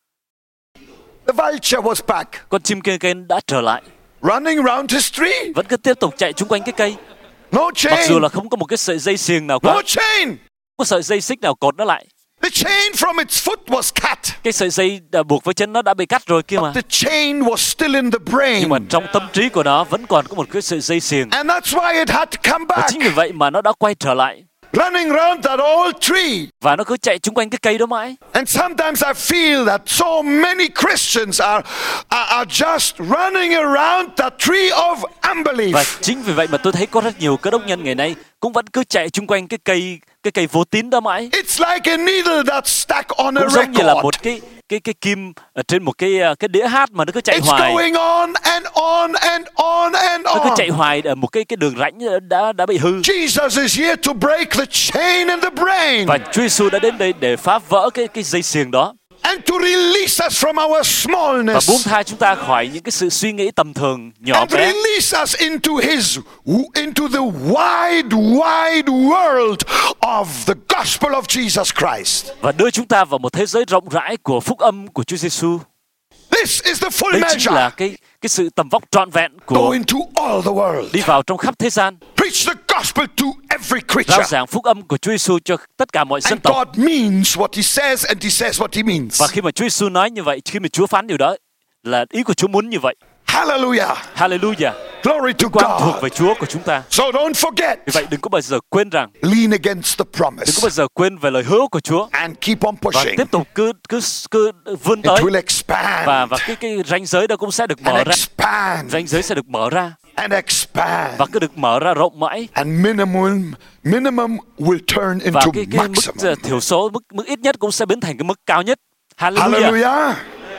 [SPEAKER 2] The vulture was back,
[SPEAKER 1] Con chim kên kên đã trở lại,
[SPEAKER 2] running around his tree.
[SPEAKER 1] vẫn cứ tiếp tục chạy chung quanh cái cây.
[SPEAKER 2] No
[SPEAKER 1] Mặc
[SPEAKER 2] chain,
[SPEAKER 1] dù là không có một cái sợi dây xiềng nào cả,
[SPEAKER 2] no
[SPEAKER 1] không
[SPEAKER 2] chain.
[SPEAKER 1] có sợi dây xích nào cột nó lại.
[SPEAKER 2] The chain from its foot was cut,
[SPEAKER 1] Cái sợi dây đã buộc với chân nó đã bị cắt rồi kia mà.
[SPEAKER 2] the chain was still in the brain.
[SPEAKER 1] Nhưng mà trong tâm trí của nó vẫn còn có một cái sợi dây xiềng.
[SPEAKER 2] And that's why it had to come
[SPEAKER 1] Và
[SPEAKER 2] back,
[SPEAKER 1] chính vì vậy mà nó đã quay trở lại.
[SPEAKER 2] running around that old tree.
[SPEAKER 1] Và nó cứ chạy chung quanh cái cây đó mãi.
[SPEAKER 2] And sometimes I feel that so many Christians are, are, are just running around that tree of
[SPEAKER 1] Và
[SPEAKER 2] unbelief.
[SPEAKER 1] chính vì vậy mà tôi thấy có rất nhiều cơ đốc nhân ngày nay cũng vẫn cứ chạy chung quanh cái cây cái cây vô tín đó mãi.
[SPEAKER 2] It's like a needle that's stuck on a
[SPEAKER 1] Cũng giống như là
[SPEAKER 2] record.
[SPEAKER 1] một cái cái cái kim ở trên một cái cái đĩa hát mà nó cứ chạy
[SPEAKER 2] It's
[SPEAKER 1] hoài.
[SPEAKER 2] going on and on and on and
[SPEAKER 1] Nó cứ chạy
[SPEAKER 2] on.
[SPEAKER 1] hoài ở một cái cái đường rãnh đã đã bị hư.
[SPEAKER 2] Jesus is here to break the chain in the brain
[SPEAKER 1] Và Chúa Giêsu đã đến đây để phá vỡ cái cái dây xiềng đó
[SPEAKER 2] and to release us from our
[SPEAKER 1] và
[SPEAKER 2] smallness
[SPEAKER 1] buông tha chúng ta khỏi những cái sự suy nghĩ tầm thường nhỏ
[SPEAKER 2] and
[SPEAKER 1] bé
[SPEAKER 2] release us into his into the wide wide world of the gospel of Jesus Christ.
[SPEAKER 1] và đưa chúng ta vào một thế giới rộng rãi của phúc âm của Chúa Giêsu.
[SPEAKER 2] This is the full
[SPEAKER 1] Đây chính là
[SPEAKER 2] measure.
[SPEAKER 1] cái cái sự tầm vóc trọn vẹn
[SPEAKER 2] Go
[SPEAKER 1] của
[SPEAKER 2] into all the world.
[SPEAKER 1] đi vào trong khắp thế gian,
[SPEAKER 2] Preach the gospel to every
[SPEAKER 1] rao
[SPEAKER 2] creature.
[SPEAKER 1] giảng phúc âm của Chúa Giêsu cho tất cả mọi dân
[SPEAKER 2] And
[SPEAKER 1] tộc.
[SPEAKER 2] God means what he says and he says what he means.
[SPEAKER 1] Và khi mà Chúa Giêsu nói như vậy, khi mà Chúa phán điều đó là ý của Chúa muốn như vậy.
[SPEAKER 2] Hallelujah.
[SPEAKER 1] Hallelujah.
[SPEAKER 2] Glory to
[SPEAKER 1] Quang thuộc
[SPEAKER 2] God.
[SPEAKER 1] về Chúa của chúng ta.
[SPEAKER 2] So don't forget.
[SPEAKER 1] Vì vậy đừng có bao giờ quên rằng,
[SPEAKER 2] Lean against the
[SPEAKER 1] đừng có
[SPEAKER 2] promise
[SPEAKER 1] bao giờ quên về lời hứa của Chúa
[SPEAKER 2] and keep on
[SPEAKER 1] và
[SPEAKER 2] pushing.
[SPEAKER 1] tiếp tục cứ cứ cứ vươn
[SPEAKER 2] It
[SPEAKER 1] tới
[SPEAKER 2] will expand
[SPEAKER 1] và và cái cái ranh giới đó cũng sẽ được mở
[SPEAKER 2] and
[SPEAKER 1] ra,
[SPEAKER 2] expand
[SPEAKER 1] ranh giới sẽ được mở ra
[SPEAKER 2] and expand.
[SPEAKER 1] và cứ được mở ra rộng mãi
[SPEAKER 2] And minimum minimum will turn
[SPEAKER 1] và
[SPEAKER 2] into
[SPEAKER 1] cái cái mức
[SPEAKER 2] maximum.
[SPEAKER 1] thiểu số mức mức ít nhất cũng sẽ biến thành cái mức cao nhất. Hallelujah.
[SPEAKER 2] Hallelujah.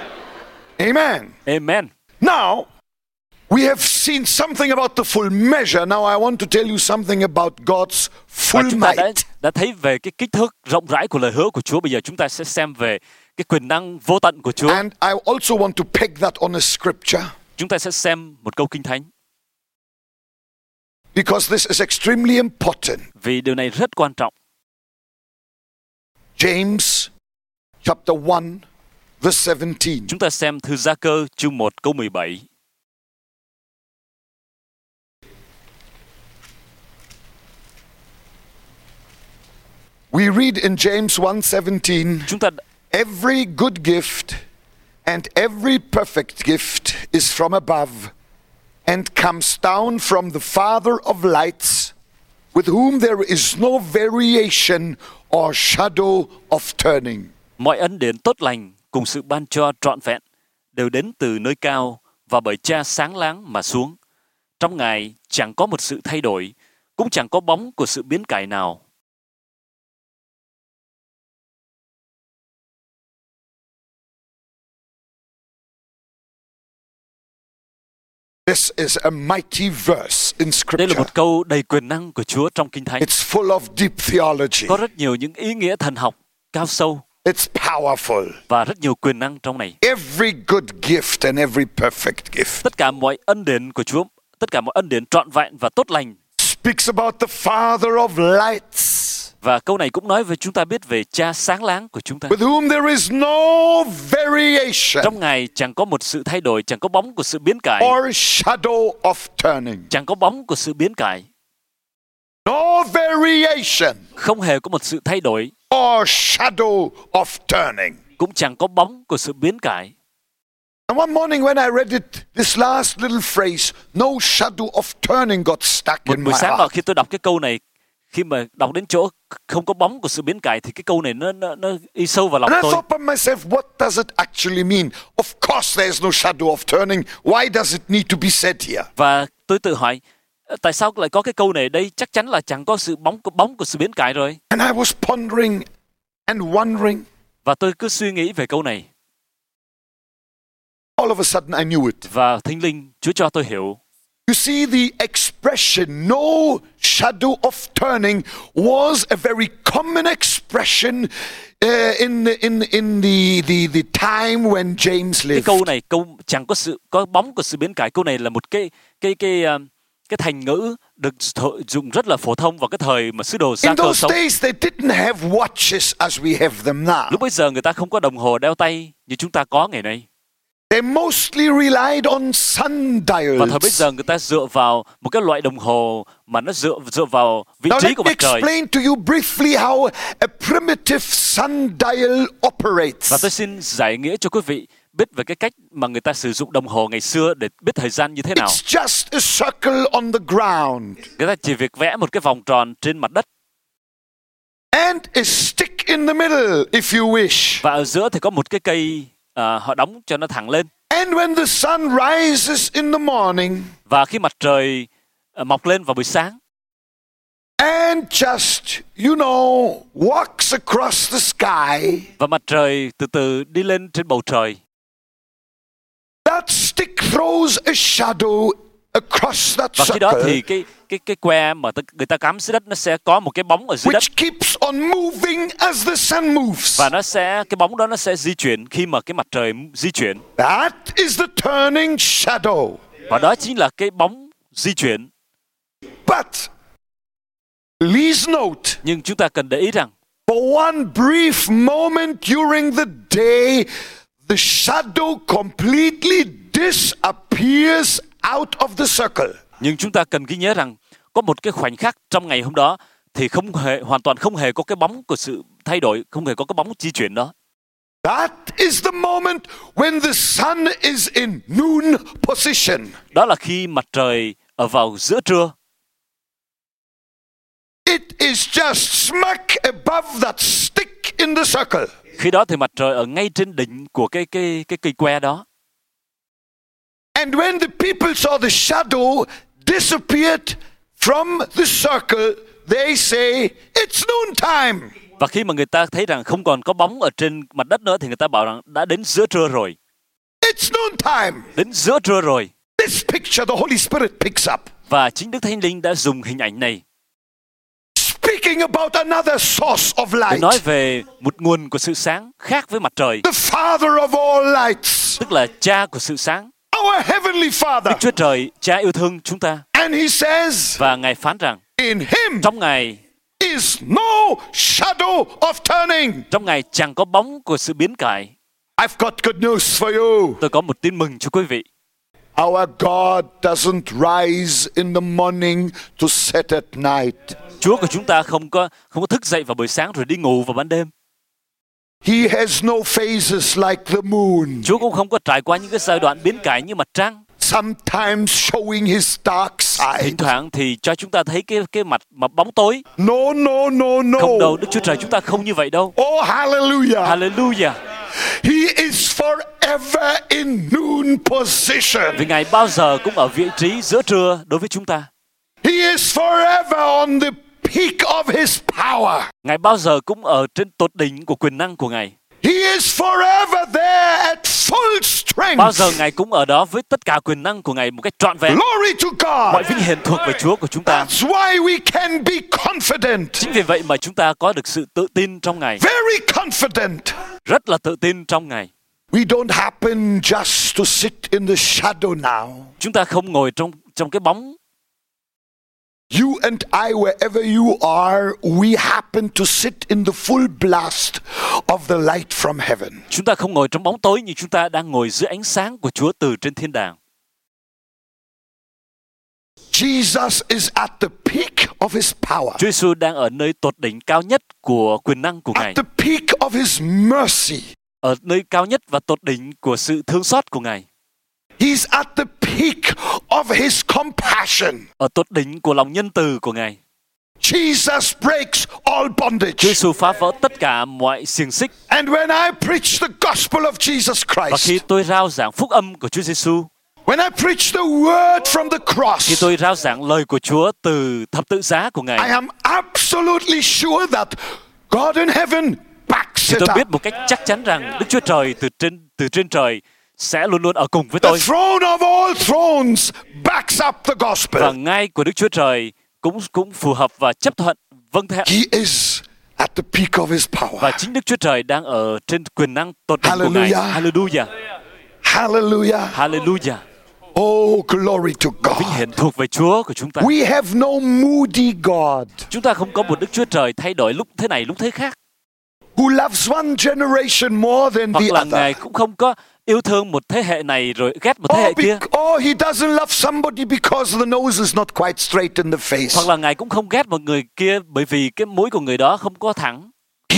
[SPEAKER 2] Amen.
[SPEAKER 1] Amen.
[SPEAKER 2] Now, we have seen something about the full measure. Now I want to tell you something about God's
[SPEAKER 1] Và
[SPEAKER 2] full
[SPEAKER 1] chúng ta đã
[SPEAKER 2] might.
[SPEAKER 1] đã thấy về cái kích thước rộng rãi của lời hứa của Chúa. Bây giờ chúng ta sẽ xem về cái quyền năng vô tận của Chúa.
[SPEAKER 2] And I also want to peg that on a scripture
[SPEAKER 1] Chúng ta sẽ xem một câu kinh thánh
[SPEAKER 2] because this is extremely important.
[SPEAKER 1] vì điều này rất quan trọng.
[SPEAKER 2] James chapter one verse seventeen.
[SPEAKER 1] Chúng ta xem thư Gia Cơ chương một câu mười bảy.
[SPEAKER 2] We read in James one seventeen,
[SPEAKER 1] Chúng ta
[SPEAKER 2] every good gift and every perfect gift is from above and comes down from the Father of lights, with whom there is no variation or shadow of turning.
[SPEAKER 1] mọi ân điển tốt lành cùng sự ban cho trọn vẹn đều đến từ nơi cao và bởi Cha sáng láng mà xuống. Trong Ngài chẳng có một sự thay đổi, cũng chẳng có bóng của sự biến cải nào.
[SPEAKER 2] This is a mighty verse in
[SPEAKER 1] Đây là
[SPEAKER 2] Scripture.
[SPEAKER 1] một câu đầy quyền năng của Chúa trong Kinh Thánh.
[SPEAKER 2] It's full of deep theology.
[SPEAKER 1] Có rất nhiều những ý nghĩa thần học cao sâu
[SPEAKER 2] It's powerful.
[SPEAKER 1] và rất nhiều quyền năng trong này.
[SPEAKER 2] Every good gift and every perfect gift
[SPEAKER 1] Tất cả mọi ân điển của Chúa, tất cả mọi ân điển trọn vẹn và tốt lành.
[SPEAKER 2] speaks about the Father of lights,
[SPEAKER 1] Và câu này cũng nói về chúng ta biết về Cha sáng láng của chúng ta.
[SPEAKER 2] with whom there is no variation
[SPEAKER 1] Trong Ngài chẳng có một sự thay đổi, chẳng có bóng của sự biến cải,
[SPEAKER 2] or shadow of turning.
[SPEAKER 1] chẳng có bóng của sự biến cải,
[SPEAKER 2] No variation
[SPEAKER 1] không hề có một sự thay đổi,
[SPEAKER 2] or shadow of turning.
[SPEAKER 1] cũng chẳng có bóng của sự biến cải.
[SPEAKER 2] And one morning when I read it, this last little phrase, no shadow of turning, got stuck
[SPEAKER 1] Một
[SPEAKER 2] in
[SPEAKER 1] buổi
[SPEAKER 2] my
[SPEAKER 1] sáng nọ
[SPEAKER 2] heart.
[SPEAKER 1] khi tôi đọc cái câu này, khi mà đọc đến chỗ không có bóng của sự biến cải thì cái câu này nó nó, nó đi sâu vào lòng
[SPEAKER 2] And I
[SPEAKER 1] tôi.
[SPEAKER 2] thought by myself, what does it actually mean? Of course there's no shadow of turning. Why does it need to be said here?
[SPEAKER 1] Và tôi tự hỏi, Tại sao lại có cái câu này đây? Chắc chắn là chẳng có sự bóng bóng của sự biến cải rồi.
[SPEAKER 2] And I was pondering and wondering.
[SPEAKER 1] Và tôi cứ suy nghĩ về câu này.
[SPEAKER 2] All of a sudden I knew it.
[SPEAKER 1] Và Thánh Linh, Chúa cho tôi hiểu.
[SPEAKER 2] You see, the expression "no shadow of turning" was a very common expression uh, in in in the, the the time when James
[SPEAKER 1] Cái
[SPEAKER 2] lived.
[SPEAKER 1] câu này, câu chẳng có sự có bóng của sự biến cải. Câu này là một cái cái cái uh, cái thành ngữ được dùng rất là phổ thông vào cái thời mà sứ đồ Gia
[SPEAKER 2] In
[SPEAKER 1] Cơ
[SPEAKER 2] those
[SPEAKER 1] sống.
[SPEAKER 2] days, they didn't have watches as we have them now.
[SPEAKER 1] Lúc bấy giờ người ta không có đồng hồ đeo tay như chúng ta có ngày nay.
[SPEAKER 2] They mostly relied on
[SPEAKER 1] Và thời bấy
[SPEAKER 2] sundials.
[SPEAKER 1] giờ người ta dựa vào một cái loại đồng hồ mà nó dựa dựa vào vị
[SPEAKER 2] Now
[SPEAKER 1] trí
[SPEAKER 2] let
[SPEAKER 1] của
[SPEAKER 2] me
[SPEAKER 1] mặt trời.
[SPEAKER 2] explain to you briefly how a primitive sundial operates.
[SPEAKER 1] Và tôi xin giải nghĩa cho quý vị biết về cái cách mà người ta sử dụng đồng hồ ngày xưa để biết thời gian như thế nào.
[SPEAKER 2] It's just a circle on the ground
[SPEAKER 1] Người ta chỉ việc vẽ một cái vòng tròn trên mặt đất.
[SPEAKER 2] and a stick in the middle if you wish.
[SPEAKER 1] Và ở giữa thì có một cái cây à, họ đóng cho nó thẳng lên.
[SPEAKER 2] And when the sun rises in the morning
[SPEAKER 1] Và khi mặt trời à, mọc lên vào buổi sáng
[SPEAKER 2] and just, you know, walks across the sky,
[SPEAKER 1] và mặt trời từ từ đi lên trên bầu trời,
[SPEAKER 2] that stick throws a shadow across that
[SPEAKER 1] và khi đó
[SPEAKER 2] circle,
[SPEAKER 1] thì cái cái cái que mà ta, người ta cắm dưới đất nó sẽ có một cái bóng ở dưới đất,
[SPEAKER 2] which keeps on moving as the sun moves.
[SPEAKER 1] và nó sẽ cái bóng đó nó sẽ di chuyển khi mà cái mặt trời di chuyển.
[SPEAKER 2] That is the turning shadow.
[SPEAKER 1] Và đó chính là cái bóng di chuyển.
[SPEAKER 2] But please note,
[SPEAKER 1] Nhưng chúng ta cần để ý rằng
[SPEAKER 2] for one brief moment during the day, the shadow completely disappears out of the circle.
[SPEAKER 1] nhưng chúng ta cần ghi nhớ rằng có một cái khoảnh khắc trong ngày hôm đó thì không hề hoàn toàn không hề có cái bóng của sự thay đổi, không hề có cái bóng di chuyển đó.
[SPEAKER 2] That is the moment when the sun is in noon position.
[SPEAKER 1] Đó là khi mặt trời ở vào giữa trưa.
[SPEAKER 2] It is just smack above that stick in the circle.
[SPEAKER 1] Khi đó thì mặt trời ở ngay trên đỉnh của cái cái cái cây que đó.
[SPEAKER 2] And when the people saw the shadow disappeared from the circle, they say, it's noon time.
[SPEAKER 1] Và khi mà người ta thấy rằng không còn có bóng ở trên mặt đất nữa thì người ta bảo rằng đã đến giữa trưa rồi.
[SPEAKER 2] It's noon time.
[SPEAKER 1] Đến giữa trưa rồi.
[SPEAKER 2] This picture the Holy Spirit picks up,
[SPEAKER 1] Và chính Đức Thánh Linh đã dùng hình ảnh này
[SPEAKER 2] speaking about another source of
[SPEAKER 1] để
[SPEAKER 2] light,
[SPEAKER 1] nói về một nguồn của sự sáng khác với mặt trời,
[SPEAKER 2] the Father of all lights,
[SPEAKER 1] tức là Cha của sự sáng,
[SPEAKER 2] our Heavenly Father.
[SPEAKER 1] Đức Chúa Trời, Cha yêu thương chúng ta.
[SPEAKER 2] And He says,
[SPEAKER 1] Và Ngài phán rằng
[SPEAKER 2] in Him
[SPEAKER 1] trong Ngài,
[SPEAKER 2] is no shadow of turning.
[SPEAKER 1] trong Ngài chẳng có bóng của sự biến cải.
[SPEAKER 2] I've got good news for you.
[SPEAKER 1] Tôi có một tin mừng cho quý vị.
[SPEAKER 2] Our God doesn't rise in the morning to set at night.
[SPEAKER 1] Chúa của chúng ta không có không có thức dậy vào buổi sáng rồi đi ngủ vào ban đêm.
[SPEAKER 2] He has no phases like the moon,
[SPEAKER 1] Chúa cũng không có trải qua những cái giai đoạn biến cải như mặt trăng.
[SPEAKER 2] sometimes showing His dark side.
[SPEAKER 1] Thỉnh thoảng thì cho chúng ta thấy cái cái mặt mà bóng tối.
[SPEAKER 2] No, no, no, no.
[SPEAKER 1] Không đâu, Đức Chúa Trời chúng ta không như vậy đâu.
[SPEAKER 2] Oh, hallelujah.
[SPEAKER 1] Hallelujah.
[SPEAKER 2] He is forever in noon position.
[SPEAKER 1] Vì Ngài bao giờ cũng ở vị trí giữa trưa đối với chúng ta.
[SPEAKER 2] He is forever on the peak of His power.
[SPEAKER 1] Ngài bao giờ cũng ở trên tột đỉnh của quyền năng của Ngài.
[SPEAKER 2] He is forever there at full strength.
[SPEAKER 1] Bao giờ Ngài cũng ở đó với tất cả quyền năng của Ngài một cách trọn vẹn.
[SPEAKER 2] Glory to
[SPEAKER 1] Mọi
[SPEAKER 2] God.
[SPEAKER 1] vinh hiển thuộc về Chúa của chúng ta.
[SPEAKER 2] That's why we can be confident.
[SPEAKER 1] Chính vì vậy mà chúng ta có được sự tự tin trong Ngài.
[SPEAKER 2] Very confident.
[SPEAKER 1] Rất là tự tin trong Ngài.
[SPEAKER 2] We don't happen just to sit in the shadow now.
[SPEAKER 1] Chúng ta không ngồi trong trong cái bóng.
[SPEAKER 2] You and I, wherever you are, we happen to sit in the full blast of the light from heaven.
[SPEAKER 1] Chúng ta không ngồi trong bóng tối nhưng chúng ta đang ngồi dưới ánh sáng của Chúa từ trên thiên đàng.
[SPEAKER 2] Jesus is at the peak of His power,
[SPEAKER 1] Chúa Giêsu đang ở nơi tột đỉnh cao nhất của quyền năng của Ngài,
[SPEAKER 2] at the peak of His mercy.
[SPEAKER 1] ở nơi cao nhất và tột đỉnh của sự thương xót của Ngài,
[SPEAKER 2] He's at the peak of His compassion.
[SPEAKER 1] ở tột đỉnh của lòng nhân từ của Ngài.
[SPEAKER 2] Jesus breaks all
[SPEAKER 1] Chúa
[SPEAKER 2] bondage.
[SPEAKER 1] Giêsu phá vỡ tất cả mọi xiềng xích.
[SPEAKER 2] And when I preach the gospel of Jesus
[SPEAKER 1] Và khi
[SPEAKER 2] Christ,
[SPEAKER 1] tôi rao giảng phúc âm của Chúa Giêsu,
[SPEAKER 2] when I preach the word from the
[SPEAKER 1] Khi
[SPEAKER 2] cross,
[SPEAKER 1] tôi rao giảng lời của Chúa từ thập tự giá của
[SPEAKER 2] I
[SPEAKER 1] Ngài,
[SPEAKER 2] am absolutely sure that God in heaven backs
[SPEAKER 1] thì
[SPEAKER 2] it
[SPEAKER 1] tôi biết
[SPEAKER 2] up.
[SPEAKER 1] một cách chắc chắn rằng Đức Chúa Trời từ trên từ trên trời sẽ luôn luôn ở cùng với
[SPEAKER 2] The
[SPEAKER 1] tôi.
[SPEAKER 2] throne of all thrones backs up the gospel.
[SPEAKER 1] Và ngai của Đức Chúa Trời cũng cũng phù hợp và chấp thuận vâng theo.
[SPEAKER 2] He is at the peak of his
[SPEAKER 1] Và
[SPEAKER 2] power.
[SPEAKER 1] chính Đức Chúa Trời đang ở trên quyền năng tột đỉnh của Ngài.
[SPEAKER 2] Hallelujah.
[SPEAKER 1] Hallelujah.
[SPEAKER 2] Hallelujah.
[SPEAKER 1] Hallelujah.
[SPEAKER 2] Oh, glory to
[SPEAKER 1] Vinh
[SPEAKER 2] God.
[SPEAKER 1] hiển thuộc về Chúa của chúng ta.
[SPEAKER 2] We have no moody God
[SPEAKER 1] Chúng ta không có một Đức Chúa Trời thay đổi lúc thế này lúc thế khác.
[SPEAKER 2] who loves one generation more than
[SPEAKER 1] Hoặc
[SPEAKER 2] the
[SPEAKER 1] là
[SPEAKER 2] other.
[SPEAKER 1] Ngài cũng không có yêu thương một thế hệ này rồi ghét một thế hệ
[SPEAKER 2] Or,
[SPEAKER 1] kia.
[SPEAKER 2] be- or he doesn't love somebody because the nose is not quite straight in the face.
[SPEAKER 1] Hoặc là Ngài cũng không ghét một người kia bởi vì cái mũi của người đó không có thẳng.
[SPEAKER 2] He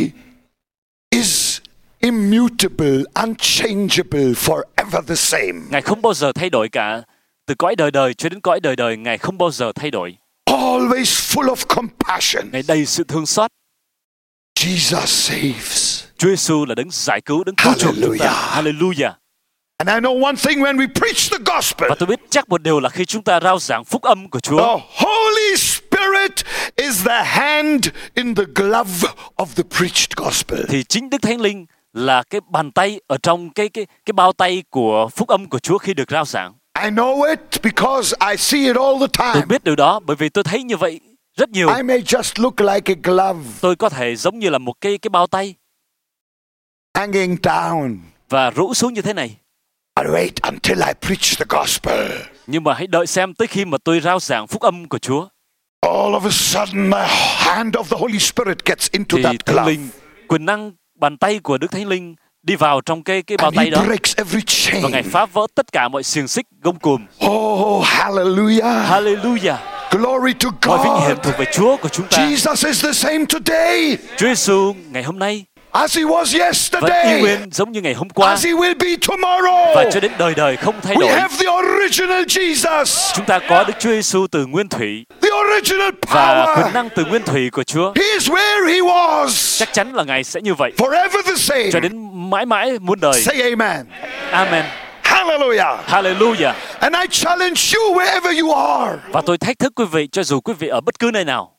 [SPEAKER 2] is immutable, unchangeable, forever the same.
[SPEAKER 1] Ngài không bao giờ thay đổi cả. Từ cõi đời đời cho đến cõi đời đời, Ngài không bao giờ thay đổi.
[SPEAKER 2] Always full of compassion.
[SPEAKER 1] Ngài đầy sự thương xót.
[SPEAKER 2] Jesus saves.
[SPEAKER 1] Chúa Giêsu là đấng giải cứu, đấng cứu chuộc chúng ta. Hallelujah.
[SPEAKER 2] And I know one thing when we preach the gospel,
[SPEAKER 1] Và tôi biết chắc một điều là khi chúng ta rao giảng phúc âm của Chúa,
[SPEAKER 2] the Holy Spirit is the hand in the glove of the preached gospel.
[SPEAKER 1] thì chính Đức Thánh Linh là cái bàn tay ở trong cái cái cái bao tay của phúc âm của Chúa khi được rao giảng.
[SPEAKER 2] I know it because I see it all the
[SPEAKER 1] Tôi
[SPEAKER 2] time.
[SPEAKER 1] biết điều đó bởi vì tôi thấy như vậy rất nhiều.
[SPEAKER 2] I may just look like a glove
[SPEAKER 1] Tôi có thể giống như là một cái cái bao tay
[SPEAKER 2] hanging down.
[SPEAKER 1] và rũ xuống như thế này.
[SPEAKER 2] But wait until I preach the gospel.
[SPEAKER 1] Nhưng mà hãy đợi xem tới khi mà tôi rao giảng phúc âm của Chúa
[SPEAKER 2] All of a sudden, the hand of the Holy Spirit gets into
[SPEAKER 1] thì
[SPEAKER 2] that
[SPEAKER 1] Thánh
[SPEAKER 2] glove.
[SPEAKER 1] Linh, quyền năng bàn tay của Đức Thánh Linh đi vào trong cái cái bao
[SPEAKER 2] And he
[SPEAKER 1] tay đó
[SPEAKER 2] breaks every
[SPEAKER 1] và Ngài
[SPEAKER 2] chain.
[SPEAKER 1] phá vỡ tất cả mọi xiềng xích gông cùm.
[SPEAKER 2] Oh, hallelujah.
[SPEAKER 1] Hallelujah.
[SPEAKER 2] Glory to
[SPEAKER 1] Mọi vinh hiển
[SPEAKER 2] God.
[SPEAKER 1] thuộc về Chúa của chúng ta.
[SPEAKER 2] Jesus is the same today
[SPEAKER 1] Chúa Giêsu ngày hôm nay
[SPEAKER 2] as he was
[SPEAKER 1] vẫn y
[SPEAKER 2] yesterday,
[SPEAKER 1] nguyên giống như ngày hôm qua
[SPEAKER 2] as he will be tomorrow.
[SPEAKER 1] và cho đến đời đời không thay
[SPEAKER 2] We
[SPEAKER 1] đổi.
[SPEAKER 2] have the original Jesus,
[SPEAKER 1] Chúng ta có Đức Chúa Giêsu từ nguyên thủy
[SPEAKER 2] the original
[SPEAKER 1] và quyền
[SPEAKER 2] power.
[SPEAKER 1] năng từ nguyên thủy của Chúa.
[SPEAKER 2] He is where he was,
[SPEAKER 1] Chắc chắn là Ngài sẽ như vậy
[SPEAKER 2] forever the same.
[SPEAKER 1] cho đến mãi mãi muôn đời.
[SPEAKER 2] Say amen.
[SPEAKER 1] Amen.
[SPEAKER 2] Hallelujah.
[SPEAKER 1] Hallelujah.
[SPEAKER 2] And I challenge you wherever you are.
[SPEAKER 1] Và tôi thách thức quý vị cho dù quý vị ở bất cứ nơi nào,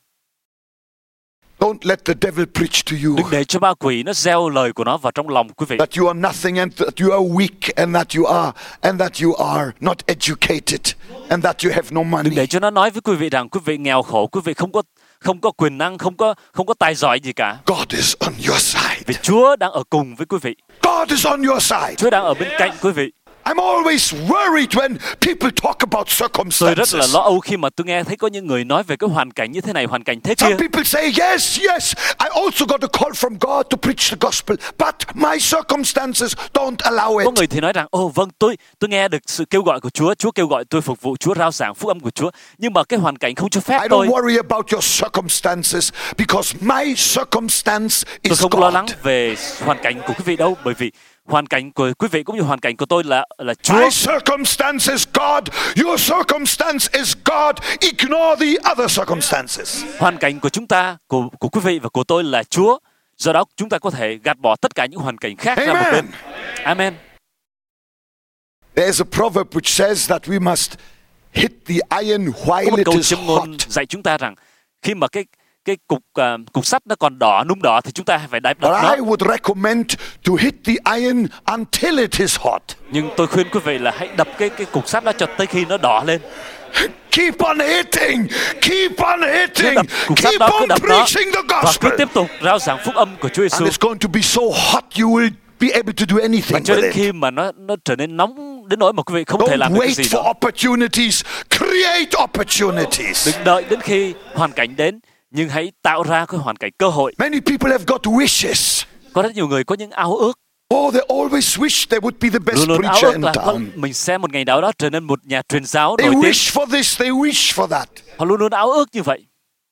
[SPEAKER 2] Don't let the devil preach to you
[SPEAKER 1] đừng để cho ma quỷ nó gieo lời của nó vào trong lòng quý vị.
[SPEAKER 2] that you are nothing and that you are weak and that you are and that you are not educated and that you have no
[SPEAKER 1] Đừng
[SPEAKER 2] money.
[SPEAKER 1] để cho nó nói với quý vị rằng quý vị nghèo khổ, quý vị không có không có quyền năng, không có không có tài giỏi gì cả.
[SPEAKER 2] God is on your side.
[SPEAKER 1] Vì Chúa đang ở cùng với quý vị.
[SPEAKER 2] God is on your side.
[SPEAKER 1] Chúa đang ở bên cạnh quý vị.
[SPEAKER 2] I'm always worried when people talk about
[SPEAKER 1] Tôi rất là
[SPEAKER 2] circumstances.
[SPEAKER 1] lo âu khi mà tôi nghe thấy có những người nói về cái hoàn cảnh như thế này, hoàn cảnh thế kia.
[SPEAKER 2] Some people say, yes, yes, I also got a call from God to preach the gospel, but my circumstances don't allow
[SPEAKER 1] Có
[SPEAKER 2] it.
[SPEAKER 1] người thì nói rằng, ồ vâng, tôi tôi nghe được sự kêu gọi của Chúa, Chúa kêu gọi tôi phục vụ Chúa, rao giảng phúc âm của Chúa, nhưng mà cái hoàn cảnh không cho phép
[SPEAKER 2] I
[SPEAKER 1] tôi.
[SPEAKER 2] don't worry about your circumstances because my circumstance
[SPEAKER 1] Tôi
[SPEAKER 2] is
[SPEAKER 1] không lo
[SPEAKER 2] God.
[SPEAKER 1] lắng về hoàn cảnh của quý vị đâu, bởi vì hoàn cảnh của quý vị cũng như hoàn cảnh của tôi là là Chúa.
[SPEAKER 2] My circumstance is God. Your circumstance is God. Ignore the other circumstances.
[SPEAKER 1] Hoàn cảnh của chúng ta, của của quý vị và của tôi là Chúa. Do đó chúng ta có thể gạt bỏ tất cả những hoàn cảnh khác ra một
[SPEAKER 2] Amen.
[SPEAKER 1] bên. Amen.
[SPEAKER 2] There's a proverb which says that we must hit the iron
[SPEAKER 1] Có
[SPEAKER 2] while
[SPEAKER 1] một
[SPEAKER 2] it
[SPEAKER 1] câu
[SPEAKER 2] is
[SPEAKER 1] châm
[SPEAKER 2] hot.
[SPEAKER 1] ngôn dạy chúng ta rằng khi mà cái cái cục à, cục sắt nó còn đỏ, nung đỏ thì chúng ta phải đạp
[SPEAKER 2] But
[SPEAKER 1] đập
[SPEAKER 2] I
[SPEAKER 1] nó.
[SPEAKER 2] would recommend to hit the iron until it is hot.
[SPEAKER 1] Nhưng tôi khuyên quý vị là hãy đập cái cái cục sắt đó cho tới khi nó đỏ lên.
[SPEAKER 2] Keep on hitting. Keep on
[SPEAKER 1] Cứ
[SPEAKER 2] hitting.
[SPEAKER 1] đập cục sắt
[SPEAKER 2] Keep
[SPEAKER 1] đó, cứ
[SPEAKER 2] on
[SPEAKER 1] đập nó
[SPEAKER 2] preaching the
[SPEAKER 1] và cứ
[SPEAKER 2] gospel.
[SPEAKER 1] tiếp tục rao giảng phúc âm của Chúa
[SPEAKER 2] And
[SPEAKER 1] Giêsu.
[SPEAKER 2] it's going to be so hot you will be able to do
[SPEAKER 1] Và
[SPEAKER 2] anything
[SPEAKER 1] cho
[SPEAKER 2] with
[SPEAKER 1] đến
[SPEAKER 2] it.
[SPEAKER 1] khi mà nó nó trở nên nóng đến nỗi mà quý vị không thể
[SPEAKER 2] Don't
[SPEAKER 1] làm được cái
[SPEAKER 2] wait
[SPEAKER 1] gì
[SPEAKER 2] for
[SPEAKER 1] nữa.
[SPEAKER 2] opportunities. Create opportunities.
[SPEAKER 1] Đừng đợi đến khi hoàn cảnh đến, nhưng hãy tạo ra cái hoàn cảnh cơ hội.
[SPEAKER 2] Many people have got wishes.
[SPEAKER 1] Có rất nhiều người có những ao ước,
[SPEAKER 2] Oh, they always wish they would be the best
[SPEAKER 1] luôn luôn ao
[SPEAKER 2] preacher
[SPEAKER 1] ước
[SPEAKER 2] in
[SPEAKER 1] là
[SPEAKER 2] town.
[SPEAKER 1] vâng, mình sẽ một ngày nào đó trở nên một nhà truyền giáo
[SPEAKER 2] They
[SPEAKER 1] nổi tiếng.
[SPEAKER 2] wish for this, they wish for that.
[SPEAKER 1] Họ luôn luôn ao ước như vậy.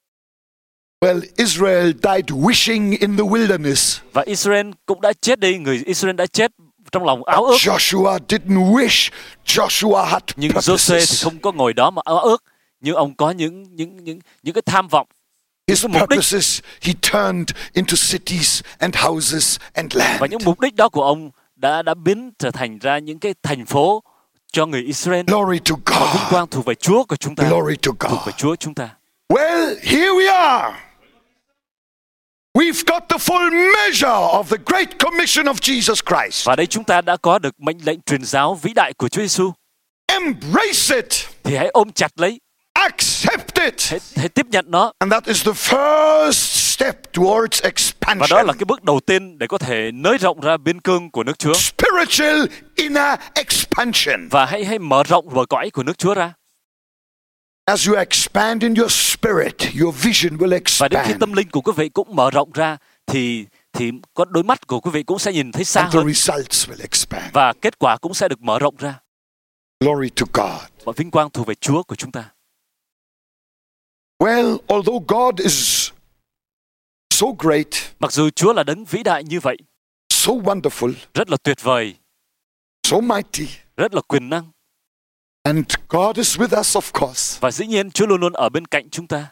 [SPEAKER 2] Well, Israel died wishing in the wilderness.
[SPEAKER 1] Và Israel cũng đã chết đi, người Israel đã chết trong lòng ao ước.
[SPEAKER 2] Joshua didn't wish. Joshua had
[SPEAKER 1] Nhưng Giô-suê thì
[SPEAKER 2] purposes.
[SPEAKER 1] không có ngồi đó mà ao ước, nhưng ông có những những những những cái tham vọng.
[SPEAKER 2] His
[SPEAKER 1] những mục đích.
[SPEAKER 2] purposes he turned into cities and houses and
[SPEAKER 1] Và
[SPEAKER 2] land.
[SPEAKER 1] những mục đích đó của ông đã đã biến trở thành ra những cái thành phố, cho người Israel.
[SPEAKER 2] Glory to
[SPEAKER 1] Mọi vinh
[SPEAKER 2] God.
[SPEAKER 1] quang thuộc về Chúa của chúng ta.
[SPEAKER 2] Glory to
[SPEAKER 1] Thuộc về
[SPEAKER 2] God.
[SPEAKER 1] Chúa chúng ta.
[SPEAKER 2] Well, here we are. We've got the full measure of the great commission of Jesus Christ.
[SPEAKER 1] Và đây chúng ta đã có được mệnh lệnh truyền giáo vĩ đại của Chúa Giêsu.
[SPEAKER 2] Embrace it.
[SPEAKER 1] Thì hãy ôm chặt lấy,
[SPEAKER 2] Accept it.
[SPEAKER 1] hãy, hãy tiếp nhận nó.
[SPEAKER 2] And that is the first step towards
[SPEAKER 1] Và
[SPEAKER 2] expansion.
[SPEAKER 1] đó là cái bước đầu tiên để có thể nới rộng ra biên cương của nước Chúa.
[SPEAKER 2] Spiritual inner expansion.
[SPEAKER 1] Và hãy hãy mở rộng bờ cõi của nước Chúa ra.
[SPEAKER 2] As you expand in your spirit, your vision will
[SPEAKER 1] Và đến khi
[SPEAKER 2] expand.
[SPEAKER 1] tâm linh của quý vị cũng mở rộng ra thì thì có đôi mắt của quý vị cũng sẽ nhìn thấy xa
[SPEAKER 2] And the
[SPEAKER 1] hơn
[SPEAKER 2] results will expand.
[SPEAKER 1] và kết quả cũng sẽ được mở rộng ra.
[SPEAKER 2] Glory to God.
[SPEAKER 1] Mọi vinh quang thuộc về Chúa của chúng ta.
[SPEAKER 2] Well, although God is so great,
[SPEAKER 1] Mặc dù Chúa là đấng vĩ đại như vậy,
[SPEAKER 2] so wonderful,
[SPEAKER 1] rất là tuyệt vời,
[SPEAKER 2] so mighty,
[SPEAKER 1] rất là quyền năng,
[SPEAKER 2] and God is with us, of course,
[SPEAKER 1] và dĩ nhiên Chúa luôn luôn ở bên cạnh chúng ta,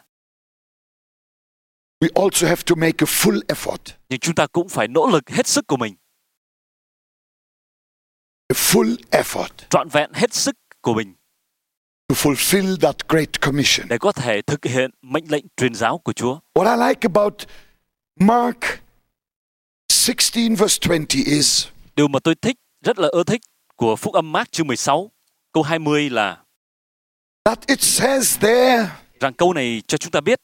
[SPEAKER 2] we also have to make a full effort,
[SPEAKER 1] nhưng chúng ta cũng phải nỗ lực hết sức của mình,
[SPEAKER 2] a full effort
[SPEAKER 1] trọn vẹn hết sức của mình
[SPEAKER 2] to fulfill that great commission.
[SPEAKER 1] để có thể thực hiện mệnh lệnh truyền giáo của Chúa.
[SPEAKER 2] What I like about Mark sixteen verse twenty is
[SPEAKER 1] Điều mà tôi thích, rất là ưa thích của Phúc Âm Mác chương mười sáu, câu hai mươi là
[SPEAKER 2] that it says there,
[SPEAKER 1] rằng câu này cho chúng ta biết,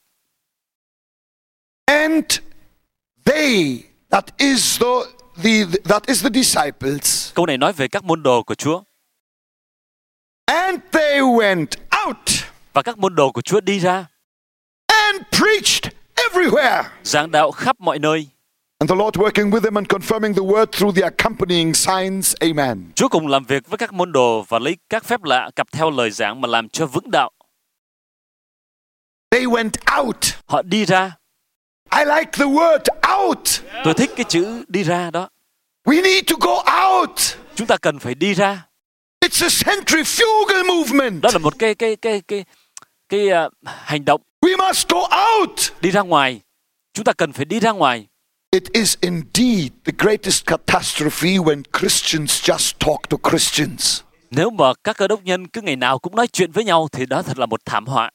[SPEAKER 2] and they, that is the, the that is the disciples,
[SPEAKER 1] câu này nói về các môn đồ của Chúa.
[SPEAKER 2] and they went out
[SPEAKER 1] Và các môn đồ của Chúa đi ra,
[SPEAKER 2] and preached everywhere.
[SPEAKER 1] giảng đạo khắp mọi nơi.
[SPEAKER 2] And the Lord working with them and confirming the word through the accompanying signs. Amen.
[SPEAKER 1] Chúa cùng làm việc với các môn đồ và lấy các phép lạ cặp theo lời giảng mà làm cho vững đạo.
[SPEAKER 2] They went out.
[SPEAKER 1] Họ đi ra.
[SPEAKER 2] I like the word out.
[SPEAKER 1] Tôi thích cái chữ đi ra đó.
[SPEAKER 2] We need to go out.
[SPEAKER 1] Chúng ta cần phải đi ra.
[SPEAKER 2] It's a centrifugal movement.
[SPEAKER 1] Đó là một cái cái cái cái cái uh, hành động
[SPEAKER 2] We must go out.
[SPEAKER 1] đi ra ngoài. Chúng ta cần phải đi ra ngoài.
[SPEAKER 2] It is indeed the greatest catastrophe when Christians just talk to Christians.
[SPEAKER 1] Nếu mà các cơ đốc nhân cứ ngày nào cũng nói chuyện với nhau thì đó thật là một thảm họa.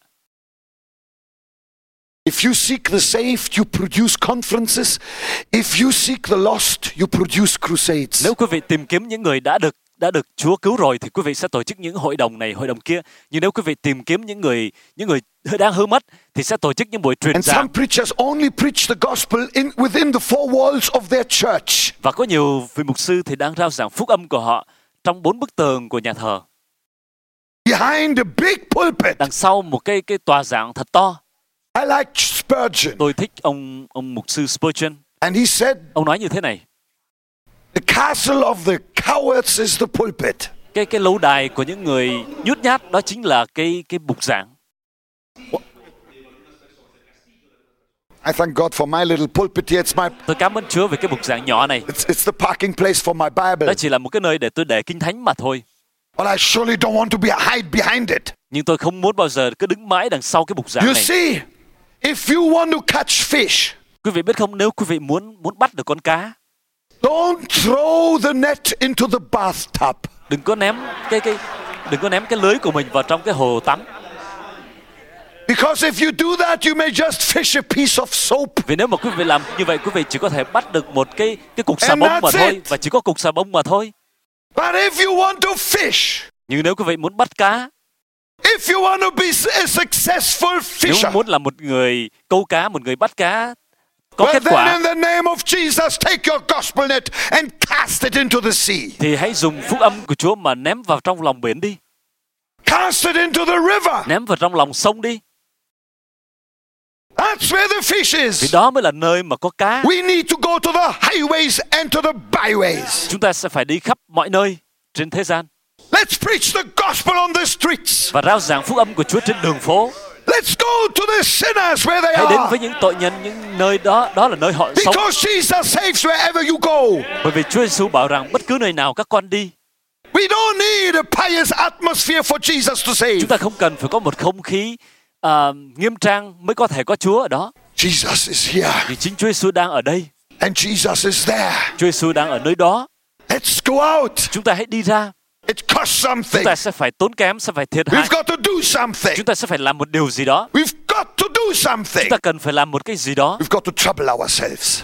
[SPEAKER 2] If you seek the saved, you produce conferences. If you seek the lost, you produce crusades.
[SPEAKER 1] Nếu quý vị tìm kiếm những người đã được đã được Chúa cứu rồi thì quý vị sẽ tổ chức những hội đồng này, hội đồng kia. Nhưng nếu quý vị tìm kiếm những người những người đang hư mất thì sẽ tổ chức những buổi truyền
[SPEAKER 2] And some
[SPEAKER 1] giảng.
[SPEAKER 2] preachers only preach the gospel in within the four walls of their church.
[SPEAKER 1] Và có nhiều vị mục sư thì đang rao giảng phúc âm của họ trong bốn bức tường của nhà thờ,
[SPEAKER 2] Behind a big pulpit.
[SPEAKER 1] đằng sau một cái cái tòa giảng thật to.
[SPEAKER 2] I like Spurgeon.
[SPEAKER 1] Tôi thích ông ông mục sư Spurgeon.
[SPEAKER 2] And he said,
[SPEAKER 1] Ông nói như thế này:
[SPEAKER 2] the castle of the cowards is the pulpit.
[SPEAKER 1] cái cái lâu đài của những người nhút nhát đó chính là cái cái bục giảng.
[SPEAKER 2] I thank God for my little pulpit here. It's my
[SPEAKER 1] Tôi cảm ơn Chúa về cái bục giảng nhỏ này.
[SPEAKER 2] it's, it's the parking place for my Bible.
[SPEAKER 1] Đó chỉ là một cái nơi để tôi để kinh thánh mà thôi.
[SPEAKER 2] But I surely don't want to be hide behind it.
[SPEAKER 1] Nhưng tôi không muốn bao giờ cứ đứng mãi đằng sau cái bục giảng
[SPEAKER 2] You
[SPEAKER 1] này.
[SPEAKER 2] see, if you want to catch fish,
[SPEAKER 1] Quý vị biết không, nếu quý vị muốn muốn bắt được con cá,
[SPEAKER 2] don't throw the net into the bathtub.
[SPEAKER 1] đừng có ném cái cái đừng có ném cái lưới của mình vào trong cái hồ tắm.
[SPEAKER 2] Because if you do that, you may just fish a piece of soap.
[SPEAKER 1] Vì nếu mà quý vị làm như vậy, quý vị chỉ có thể bắt được một cái cái cục xà
[SPEAKER 2] And
[SPEAKER 1] bông
[SPEAKER 2] that's
[SPEAKER 1] mà thôi,
[SPEAKER 2] it.
[SPEAKER 1] và chỉ có cục xà bông mà thôi.
[SPEAKER 2] But if you want to fish,
[SPEAKER 1] Nhưng nếu quý vị muốn bắt cá,
[SPEAKER 2] if you want to be a successful
[SPEAKER 1] nếu
[SPEAKER 2] fisher,
[SPEAKER 1] muốn là một người câu cá, một người bắt cá có
[SPEAKER 2] well
[SPEAKER 1] kết
[SPEAKER 2] then
[SPEAKER 1] quả,
[SPEAKER 2] in the name of Jesus, take your gospel net and cast it into the sea.
[SPEAKER 1] thì hãy dùng phúc âm của Chúa mà ném vào trong lòng biển đi,
[SPEAKER 2] Cast it into the river.
[SPEAKER 1] ném vào trong lòng sông đi.
[SPEAKER 2] That's where the fish
[SPEAKER 1] Vì
[SPEAKER 2] is.
[SPEAKER 1] đó mới là nơi mà có cá.
[SPEAKER 2] We need to go to the highways and to the byways.
[SPEAKER 1] Chúng ta sẽ phải đi khắp mọi nơi trên thế gian
[SPEAKER 2] Let's preach the gospel on the streets.
[SPEAKER 1] và rao giảng phúc âm của Chúa trên đường phố.
[SPEAKER 2] Let's go to the sinners where they
[SPEAKER 1] Hãy đến
[SPEAKER 2] are.
[SPEAKER 1] với những tội nhân, những nơi đó, đó là nơi họ sống.
[SPEAKER 2] Because Jesus saves wherever you go.
[SPEAKER 1] Bởi vì Chúa Giêsu bảo rằng bất cứ nơi nào các con đi,
[SPEAKER 2] We don't need a pious atmosphere for Jesus to save.
[SPEAKER 1] chúng ta không cần phải có một không khí à, nghiêm trang mới có thể có Chúa ở đó.
[SPEAKER 2] Jesus is here
[SPEAKER 1] Vì chính Chúa Giêsu đang ở đây,
[SPEAKER 2] and Jesus is there.
[SPEAKER 1] Chúa Giêsu đang ở nơi đó.
[SPEAKER 2] Let's go out.
[SPEAKER 1] Chúng ta hãy đi ra,
[SPEAKER 2] It costs
[SPEAKER 1] Chúng
[SPEAKER 2] something.
[SPEAKER 1] ta sẽ phải tốn kém, sẽ phải thiệt hại.
[SPEAKER 2] We've got to do something.
[SPEAKER 1] Chúng ta sẽ phải làm một điều gì đó.
[SPEAKER 2] We've got to do something.
[SPEAKER 1] Chúng ta cần phải làm một cái gì đó.
[SPEAKER 2] We've got to trouble ourselves.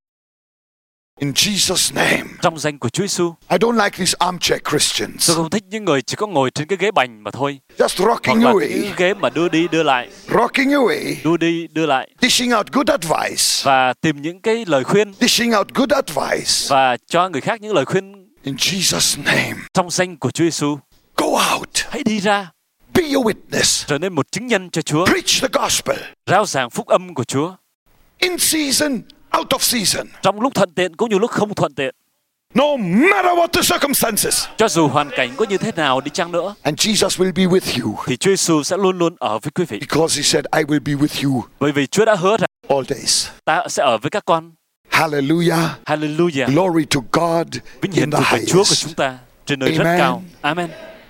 [SPEAKER 2] In Jesus' name.
[SPEAKER 1] Trong danh của Chúa Giêsu.
[SPEAKER 2] I don't like these armchair Christians.
[SPEAKER 1] Tôi không thích những người chỉ có ngồi trên cái ghế bành mà thôi.
[SPEAKER 2] Just
[SPEAKER 1] Hoặc
[SPEAKER 2] rocking
[SPEAKER 1] là
[SPEAKER 2] away.
[SPEAKER 1] những ghế mà đưa đi đưa lại.
[SPEAKER 2] Rocking away.
[SPEAKER 1] Đưa đi đưa lại.
[SPEAKER 2] Dishing out good advice.
[SPEAKER 1] Và tìm những cái lời khuyên.
[SPEAKER 2] Dishing out good advice.
[SPEAKER 1] Và cho người khác những lời khuyên.
[SPEAKER 2] In Jesus' name.
[SPEAKER 1] Trong danh của Chúa Giêsu.
[SPEAKER 2] Go out.
[SPEAKER 1] Hãy đi ra.
[SPEAKER 2] Be a witness.
[SPEAKER 1] Trở nên một chứng nhân cho Chúa.
[SPEAKER 2] Preach the gospel.
[SPEAKER 1] Rao giảng phúc âm của Chúa.
[SPEAKER 2] In season, out of season.
[SPEAKER 1] Trong lúc thuận tiện cũng như lúc không thuận tiện.
[SPEAKER 2] No matter what the circumstances.
[SPEAKER 1] Cho dù hoàn cảnh có như thế nào đi chăng nữa.
[SPEAKER 2] And Jesus will be with you.
[SPEAKER 1] Thì Chúa Giêsu sẽ luôn luôn ở với quý vị.
[SPEAKER 2] Because he said, I will be with you.
[SPEAKER 1] Bởi vì Chúa đã hứa rằng
[SPEAKER 2] all days.
[SPEAKER 1] Ta sẽ ở với các con.
[SPEAKER 2] Hallelujah.
[SPEAKER 1] Hallelujah.
[SPEAKER 2] Glory to God
[SPEAKER 1] Vinh
[SPEAKER 2] in
[SPEAKER 1] hiển
[SPEAKER 2] the
[SPEAKER 1] thuộc về Chúa của
[SPEAKER 2] highest.
[SPEAKER 1] chúng ta trên nơi
[SPEAKER 2] Amen.
[SPEAKER 1] rất cao. Amen.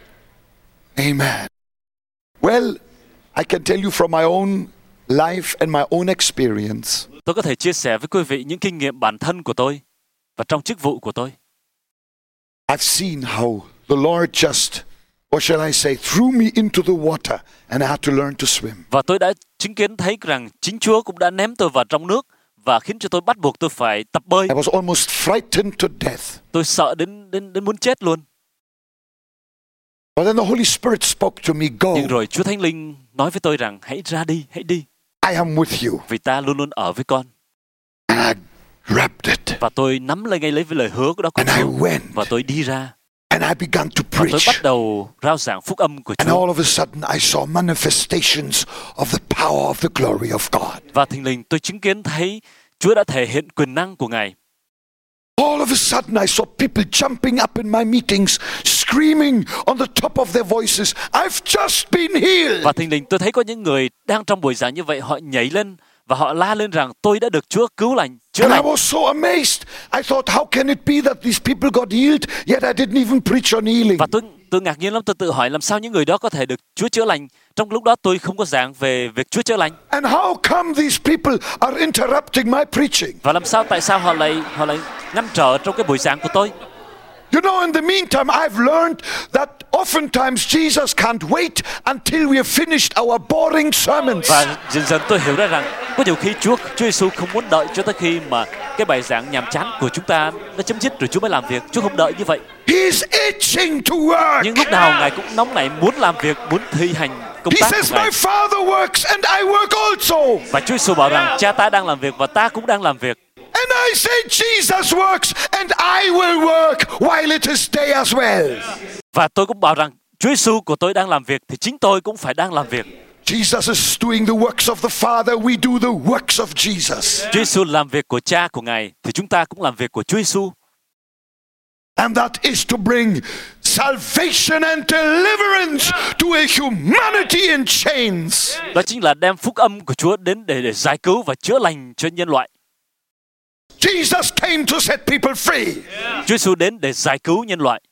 [SPEAKER 2] Amen. Well, I can tell you from my own life and my own experience.
[SPEAKER 1] Tôi có thể chia sẻ với quý vị những kinh nghiệm bản thân của tôi và trong chức vụ của tôi.
[SPEAKER 2] I've seen how the Lord just, what shall I say, threw me into the water and I had to learn to swim.
[SPEAKER 1] Và tôi đã chứng kiến thấy rằng chính Chúa cũng đã ném tôi vào trong nước và khiến cho tôi bắt buộc tôi phải tập bơi.
[SPEAKER 2] I was almost frightened to death.
[SPEAKER 1] Tôi sợ đến đến đến muốn chết luôn.
[SPEAKER 2] But then the Holy Spirit spoke to me, go.
[SPEAKER 1] Nhưng rồi Chúa Thánh Linh nói với tôi rằng hãy ra đi, hãy đi.
[SPEAKER 2] I am with you.
[SPEAKER 1] Vì ta luôn luôn ở với con.
[SPEAKER 2] And I grabbed it.
[SPEAKER 1] Và tôi nắm lấy ngay lấy với lời hứa đó của
[SPEAKER 2] And I
[SPEAKER 1] Chúa.
[SPEAKER 2] went.
[SPEAKER 1] Và tôi đi ra.
[SPEAKER 2] And I began to
[SPEAKER 1] Và tôi
[SPEAKER 2] preach.
[SPEAKER 1] bắt đầu rao giảng phúc âm của
[SPEAKER 2] And
[SPEAKER 1] Chúa.
[SPEAKER 2] all of a sudden I saw manifestations of the power of the glory of God.
[SPEAKER 1] Và thình lình tôi chứng kiến thấy Chúa đã thể hiện quyền năng của Ngài.
[SPEAKER 2] All of a sudden I saw people jumping up in my meetings, screaming on the top of their voices, I've just been healed.
[SPEAKER 1] Và thình lình tôi thấy có những người đang trong buổi giảng như vậy, họ nhảy lên và họ la lên rằng tôi đã được Chúa cứu lành, chữa
[SPEAKER 2] And I
[SPEAKER 1] lành.
[SPEAKER 2] was so amazed. I thought, how can it be that these people got healed, yet I didn't even preach on healing?
[SPEAKER 1] Và tôi tôi ngạc nhiên lắm, tôi tự hỏi làm sao những người đó có thể được Chúa chữa lành trong lúc đó tôi không có giảng về việc Chúa chữa lành.
[SPEAKER 2] And how come these people are interrupting my preaching?
[SPEAKER 1] Và làm sao tại sao họ lại họ lại ngăn trở trong cái buổi giảng của tôi?
[SPEAKER 2] You know, in the meantime, I've learned that oftentimes Jesus can't wait until we have finished our boring sermons.
[SPEAKER 1] Và dần dần tôi hiểu ra rằng có nhiều khi Chúa Chúa Giêsu không muốn đợi cho tới khi mà cái bài giảng nhàm chán của chúng ta nó chấm dứt rồi Chúa mới làm việc. Chúa không đợi như vậy.
[SPEAKER 2] He's itching to work.
[SPEAKER 1] Nhưng lúc nào Ngài cũng nóng nảy muốn làm việc, muốn thi hành công
[SPEAKER 2] He
[SPEAKER 1] tác
[SPEAKER 2] says,
[SPEAKER 1] của Ngài.
[SPEAKER 2] my Father works and I work also.
[SPEAKER 1] Và Chúa Giêsu bảo rằng Cha ta đang làm việc và ta cũng đang làm việc.
[SPEAKER 2] And I say, Jesus works and I will work while it is day as well.
[SPEAKER 1] Và tôi cũng bảo rằng Chúa Giêsu của tôi đang làm việc thì chính tôi cũng phải đang làm việc.
[SPEAKER 2] Jesus is doing the works of the Father. We do the works of Jesus.
[SPEAKER 1] Chúa Giêsu làm việc của Cha của Ngài thì chúng ta cũng làm việc của Chúa Giêsu.
[SPEAKER 2] And that is to bring salvation and deliverance to a humanity in chains.
[SPEAKER 1] Đó chính là đem phúc âm của Chúa đến để để giải cứu và chữa lành cho nhân loại.
[SPEAKER 2] Jesus came to set people free.
[SPEAKER 1] Chúa Giêsu đến để giải cứu nhân loại.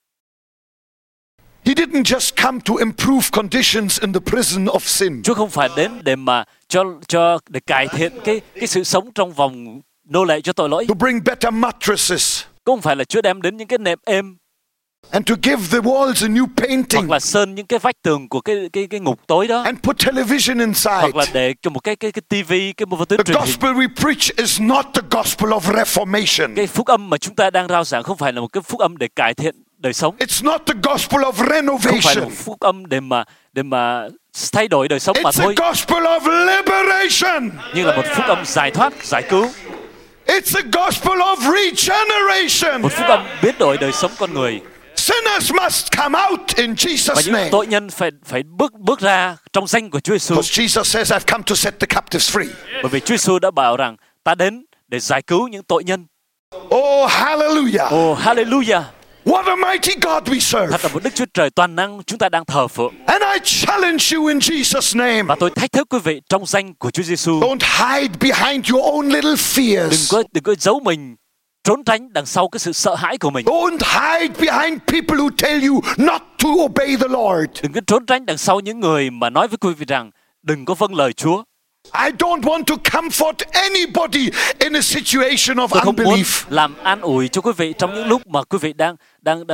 [SPEAKER 2] He didn't just come to improve conditions in the prison of sin.
[SPEAKER 1] Chúa không phải đến để mà cho cho để cải thiện cái cái sự sống trong vòng nô lệ cho tội lỗi.
[SPEAKER 2] To bring better mattresses.
[SPEAKER 1] Cũng không phải là Chúa đem đến những cái nệm êm
[SPEAKER 2] And to give the walls a new painting.
[SPEAKER 1] hoặc là sơn những cái vách tường của cái cái cái ngục tối đó.
[SPEAKER 2] And put television inside.
[SPEAKER 1] Hoặc là để cho một cái cái cái tivi, cái một tuyến
[SPEAKER 2] The
[SPEAKER 1] truyền hình.
[SPEAKER 2] gospel we preach is not the gospel of reformation.
[SPEAKER 1] Cái phúc âm mà chúng ta đang rao giảng không phải là một cái phúc âm để cải thiện đời sống.
[SPEAKER 2] It's not the gospel of
[SPEAKER 1] Không phải là
[SPEAKER 2] renovation.
[SPEAKER 1] một phúc âm để mà để mà thay đổi đời sống mà
[SPEAKER 2] It's a
[SPEAKER 1] thôi.
[SPEAKER 2] gospel of liberation.
[SPEAKER 1] Nhưng là một phúc âm giải thoát, giải cứu.
[SPEAKER 2] It's a gospel of regeneration.
[SPEAKER 1] Một phúc âm biến đổi đời sống con người.
[SPEAKER 2] Sinners must come out in
[SPEAKER 1] Và
[SPEAKER 2] Jesus'
[SPEAKER 1] những
[SPEAKER 2] name.
[SPEAKER 1] tội nhân phải phải bước bước ra trong danh của Chúa Giêsu.
[SPEAKER 2] Because Jesus says, I've come to set the captives free.
[SPEAKER 1] Bởi vì Chúa Giêsu đã bảo rằng ta đến để giải cứu những tội nhân.
[SPEAKER 2] Oh, hallelujah.
[SPEAKER 1] Oh, hallelujah.
[SPEAKER 2] What a mighty God we serve.
[SPEAKER 1] Thật là một Đức Chúa Trời toàn năng chúng ta đang thờ phượng.
[SPEAKER 2] And I challenge you in Jesus' name.
[SPEAKER 1] Và tôi thách thức quý vị trong danh của Chúa Giêsu.
[SPEAKER 2] Don't hide behind your own little
[SPEAKER 1] Đừng
[SPEAKER 2] fears.
[SPEAKER 1] có đừng có giấu mình, trốn tránh đằng sau cái sự sợ hãi của mình.
[SPEAKER 2] Don't hide behind people who tell you not to obey the Lord.
[SPEAKER 1] Đừng có trốn tránh đằng sau những người mà nói với quý vị rằng đừng có vâng lời Chúa.
[SPEAKER 2] I don't want to comfort anybody in a situation of
[SPEAKER 1] Tôi không muốn
[SPEAKER 2] unbelief.
[SPEAKER 1] làm an ủi cho quý vị trong những lúc mà quý vị đang đang đang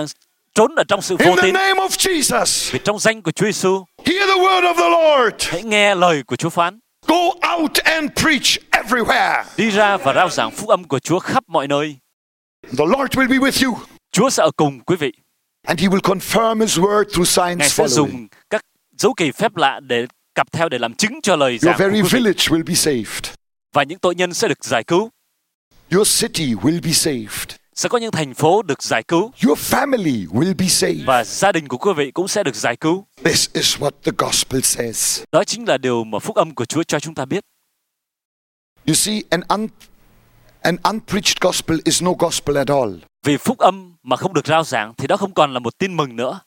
[SPEAKER 1] trốn ở trong sự
[SPEAKER 2] In
[SPEAKER 1] vô
[SPEAKER 2] the
[SPEAKER 1] tín.
[SPEAKER 2] name of Jesus,
[SPEAKER 1] Vì trong danh của Chúa Giêsu,
[SPEAKER 2] hear the word of the Lord.
[SPEAKER 1] hãy nghe lời của Chúa phán.
[SPEAKER 2] Go out and preach everywhere.
[SPEAKER 1] Đi ra và rao giảng phúc âm của Chúa khắp mọi nơi.
[SPEAKER 2] The Lord will be with you,
[SPEAKER 1] Chúa sẽ ở cùng quý vị.
[SPEAKER 2] and He will confirm His word through signs
[SPEAKER 1] Ngài sẽ
[SPEAKER 2] following.
[SPEAKER 1] dùng các dấu kỳ phép lạ để cặp theo để làm chứng cho lời
[SPEAKER 2] Your
[SPEAKER 1] giảng của
[SPEAKER 2] very
[SPEAKER 1] quý vị.
[SPEAKER 2] village will be saved.
[SPEAKER 1] Và những tội nhân sẽ được giải cứu.
[SPEAKER 2] Your city will be saved.
[SPEAKER 1] Sẽ có những thành phố được giải cứu.
[SPEAKER 2] Your family will be saved.
[SPEAKER 1] Và gia đình của quý vị cũng sẽ được giải cứu.
[SPEAKER 2] This is what the gospel says.
[SPEAKER 1] Đó chính là điều mà phúc âm của Chúa cho chúng ta biết.
[SPEAKER 2] You see, an, un, an unpreached gospel is no gospel at all.
[SPEAKER 1] Vì phúc âm mà không được rao giảng thì đó không còn là một tin mừng nữa.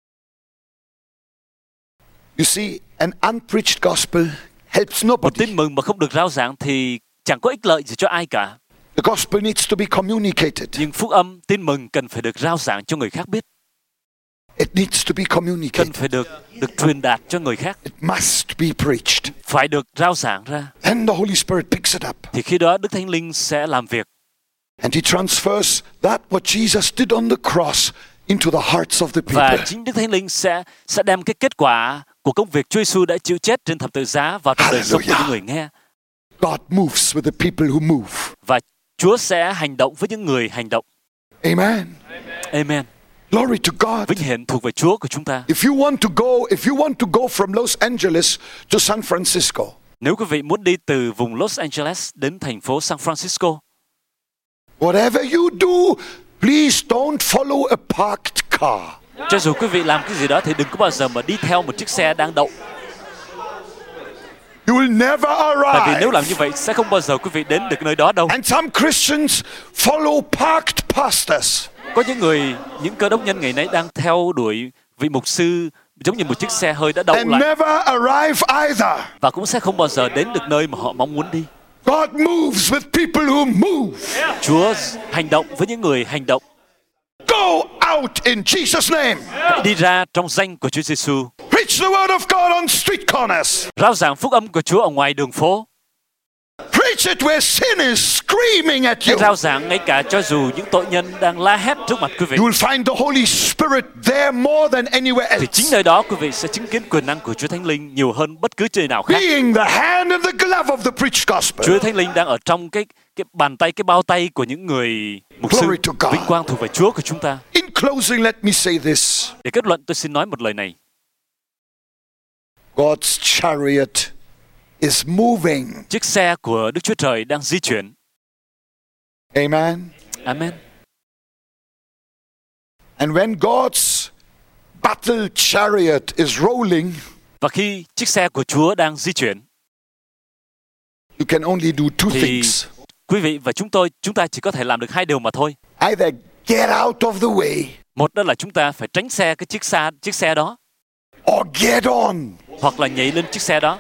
[SPEAKER 2] You see, an unpreached gospel helps
[SPEAKER 1] Một
[SPEAKER 2] nobody.
[SPEAKER 1] tin mừng mà không được rao giảng thì chẳng có ích lợi gì cho ai cả.
[SPEAKER 2] The gospel needs to be communicated.
[SPEAKER 1] Nhưng phúc âm, tin mừng cần phải được rao giảng cho người khác biết.
[SPEAKER 2] It needs to be
[SPEAKER 1] Cần
[SPEAKER 2] communicated.
[SPEAKER 1] phải được được truyền đạt cho người khác.
[SPEAKER 2] It must be preached.
[SPEAKER 1] Phải được rao giảng ra.
[SPEAKER 2] Then the Holy Spirit picks it up,
[SPEAKER 1] Thì khi đó Đức Thánh Linh sẽ làm việc.
[SPEAKER 2] and He transfers that what Jesus did on the cross into the hearts of the
[SPEAKER 1] Và
[SPEAKER 2] people.
[SPEAKER 1] chính Đức Thánh Linh sẽ sẽ đem cái kết quả của công việc Chúa Giêsu đã chịu chết trên thập tự giá vào trong đời sống của những người nghe.
[SPEAKER 2] God moves with the people who move.
[SPEAKER 1] Và Chúa sẽ hành động với những người hành động.
[SPEAKER 2] Amen.
[SPEAKER 1] Amen.
[SPEAKER 2] Glory to God.
[SPEAKER 1] Vinh hiển thuộc về Chúa của chúng ta.
[SPEAKER 2] If you want to go, if you want to go from Los Angeles to San Francisco,
[SPEAKER 1] Nếu quý vị muốn đi từ vùng Los Angeles đến thành phố San Francisco,
[SPEAKER 2] whatever you do, please don't follow a parked car.
[SPEAKER 1] cho dù quý vị làm cái gì đó thì đừng có bao giờ mà đi theo một chiếc xe đang đậu.
[SPEAKER 2] You will never
[SPEAKER 1] Tại vì nếu
[SPEAKER 2] arrive.
[SPEAKER 1] làm như vậy sẽ không bao giờ quý vị đến được nơi đó đâu.
[SPEAKER 2] And some Christians follow parked pastors.
[SPEAKER 1] Có những người, những cơ đốc nhân ngày nay đang theo đuổi vị mục sư giống như một chiếc xe hơi đã đậu
[SPEAKER 2] And
[SPEAKER 1] lại
[SPEAKER 2] never arrive either.
[SPEAKER 1] và cũng sẽ không bao giờ đến được nơi mà họ mong muốn đi.
[SPEAKER 2] God moves with people who move.
[SPEAKER 1] Chúa hành động với những người hành động.
[SPEAKER 2] Go out in Jesus' name.
[SPEAKER 1] Hãy đi ra trong danh của Chúa Giêsu.
[SPEAKER 2] Preach the word of God on street corners.
[SPEAKER 1] Rao giảng phúc âm của Chúa ở ngoài đường phố.
[SPEAKER 2] Preach it where sin is screaming at
[SPEAKER 1] Hãy
[SPEAKER 2] you.
[SPEAKER 1] rao giảng ngay cả cho dù những tội nhân đang la hét trước mặt quý vị.
[SPEAKER 2] You will find the Holy Spirit there more than anywhere
[SPEAKER 1] Thì chính
[SPEAKER 2] else.
[SPEAKER 1] nơi đó quý vị sẽ chứng kiến quyền năng của Chúa Thánh Linh nhiều hơn bất cứ nơi nào khác.
[SPEAKER 2] Being the hand and the glove of the preached gospel.
[SPEAKER 1] Chúa Thánh Linh đang ở trong cái cái bàn tay, cái bao tay của những người mục sư.
[SPEAKER 2] Glory to God.
[SPEAKER 1] Vinh quang thuộc về Chúa của chúng ta.
[SPEAKER 2] In closing, let me say this.
[SPEAKER 1] Để kết luận, tôi xin nói một lời này.
[SPEAKER 2] God's chariot is moving.
[SPEAKER 1] Chiếc xe của Đức Chúa Trời đang di chuyển.
[SPEAKER 2] Amen.
[SPEAKER 1] Amen.
[SPEAKER 2] And when God's battle chariot is rolling,
[SPEAKER 1] Và khi chiếc xe của Chúa đang di chuyển,
[SPEAKER 2] you can only do two
[SPEAKER 1] thì
[SPEAKER 2] things.
[SPEAKER 1] quý vị và chúng tôi, chúng ta chỉ có thể làm được hai điều mà thôi.
[SPEAKER 2] Either get out of the way
[SPEAKER 1] Một đó là chúng ta phải tránh xe cái chiếc xe, chiếc xe đó,
[SPEAKER 2] or get on.
[SPEAKER 1] hoặc là nhảy lên chiếc xe đó.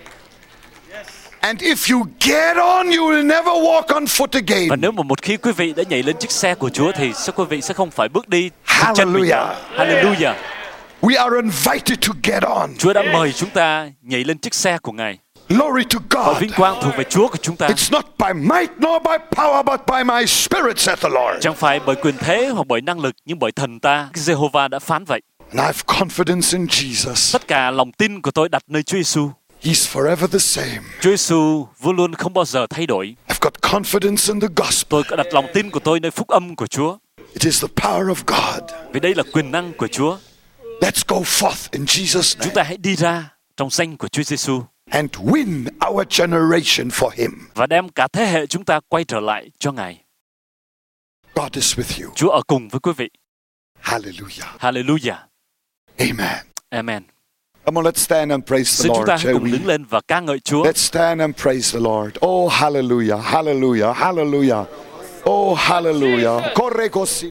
[SPEAKER 2] And if you get on, you will never walk on foot
[SPEAKER 1] Và
[SPEAKER 2] again.
[SPEAKER 1] nếu mà một khi quý vị đã nhảy lên chiếc xe của Chúa thì sẽ quý vị sẽ không phải bước đi trên chân mình nữa. Hallelujah.
[SPEAKER 2] We are invited to get on.
[SPEAKER 1] Chúa đã mời chúng ta nhảy lên chiếc xe của Ngài.
[SPEAKER 2] Glory to
[SPEAKER 1] Và
[SPEAKER 2] God.
[SPEAKER 1] vinh quang thuộc về Chúa của chúng ta.
[SPEAKER 2] It's not by might nor by power, but by my spirit, saith the Lord.
[SPEAKER 1] Chẳng phải bởi quyền thế hoặc bởi năng lực, nhưng bởi thần ta, Giê-hô-va đã phán vậy.
[SPEAKER 2] And I have confidence in Jesus.
[SPEAKER 1] Tất cả lòng tin của tôi đặt nơi Chúa Giêsu.
[SPEAKER 2] He's forever the same.
[SPEAKER 1] Chúa Giêsu luôn luôn không bao giờ thay đổi.
[SPEAKER 2] I've got confidence in the gospel.
[SPEAKER 1] Tôi có đặt lòng tin của tôi nơi phúc âm của Chúa.
[SPEAKER 2] It is the power of God.
[SPEAKER 1] Vì đây là quyền năng của Chúa.
[SPEAKER 2] Let's go forth in Jesus'
[SPEAKER 1] Chúng
[SPEAKER 2] name
[SPEAKER 1] ta hãy đi ra trong danh của Chúa Giêsu
[SPEAKER 2] and win our generation for Him.
[SPEAKER 1] và đem cả thế hệ chúng ta quay trở lại cho Ngài.
[SPEAKER 2] God is with you.
[SPEAKER 1] Chúa ở cùng với quý vị.
[SPEAKER 2] Hallelujah.
[SPEAKER 1] Hallelujah.
[SPEAKER 2] Amen.
[SPEAKER 1] Amen.
[SPEAKER 2] Come on, let's stand and praise the
[SPEAKER 1] Xin chúng
[SPEAKER 2] Lord,
[SPEAKER 1] ta hãy
[SPEAKER 2] shall
[SPEAKER 1] cùng
[SPEAKER 2] we?
[SPEAKER 1] đứng lên và ca ngợi Chúa.
[SPEAKER 2] Let's stand and praise the Lord. Oh, hallelujah, hallelujah, hallelujah. Oh, hallelujah. Corre così.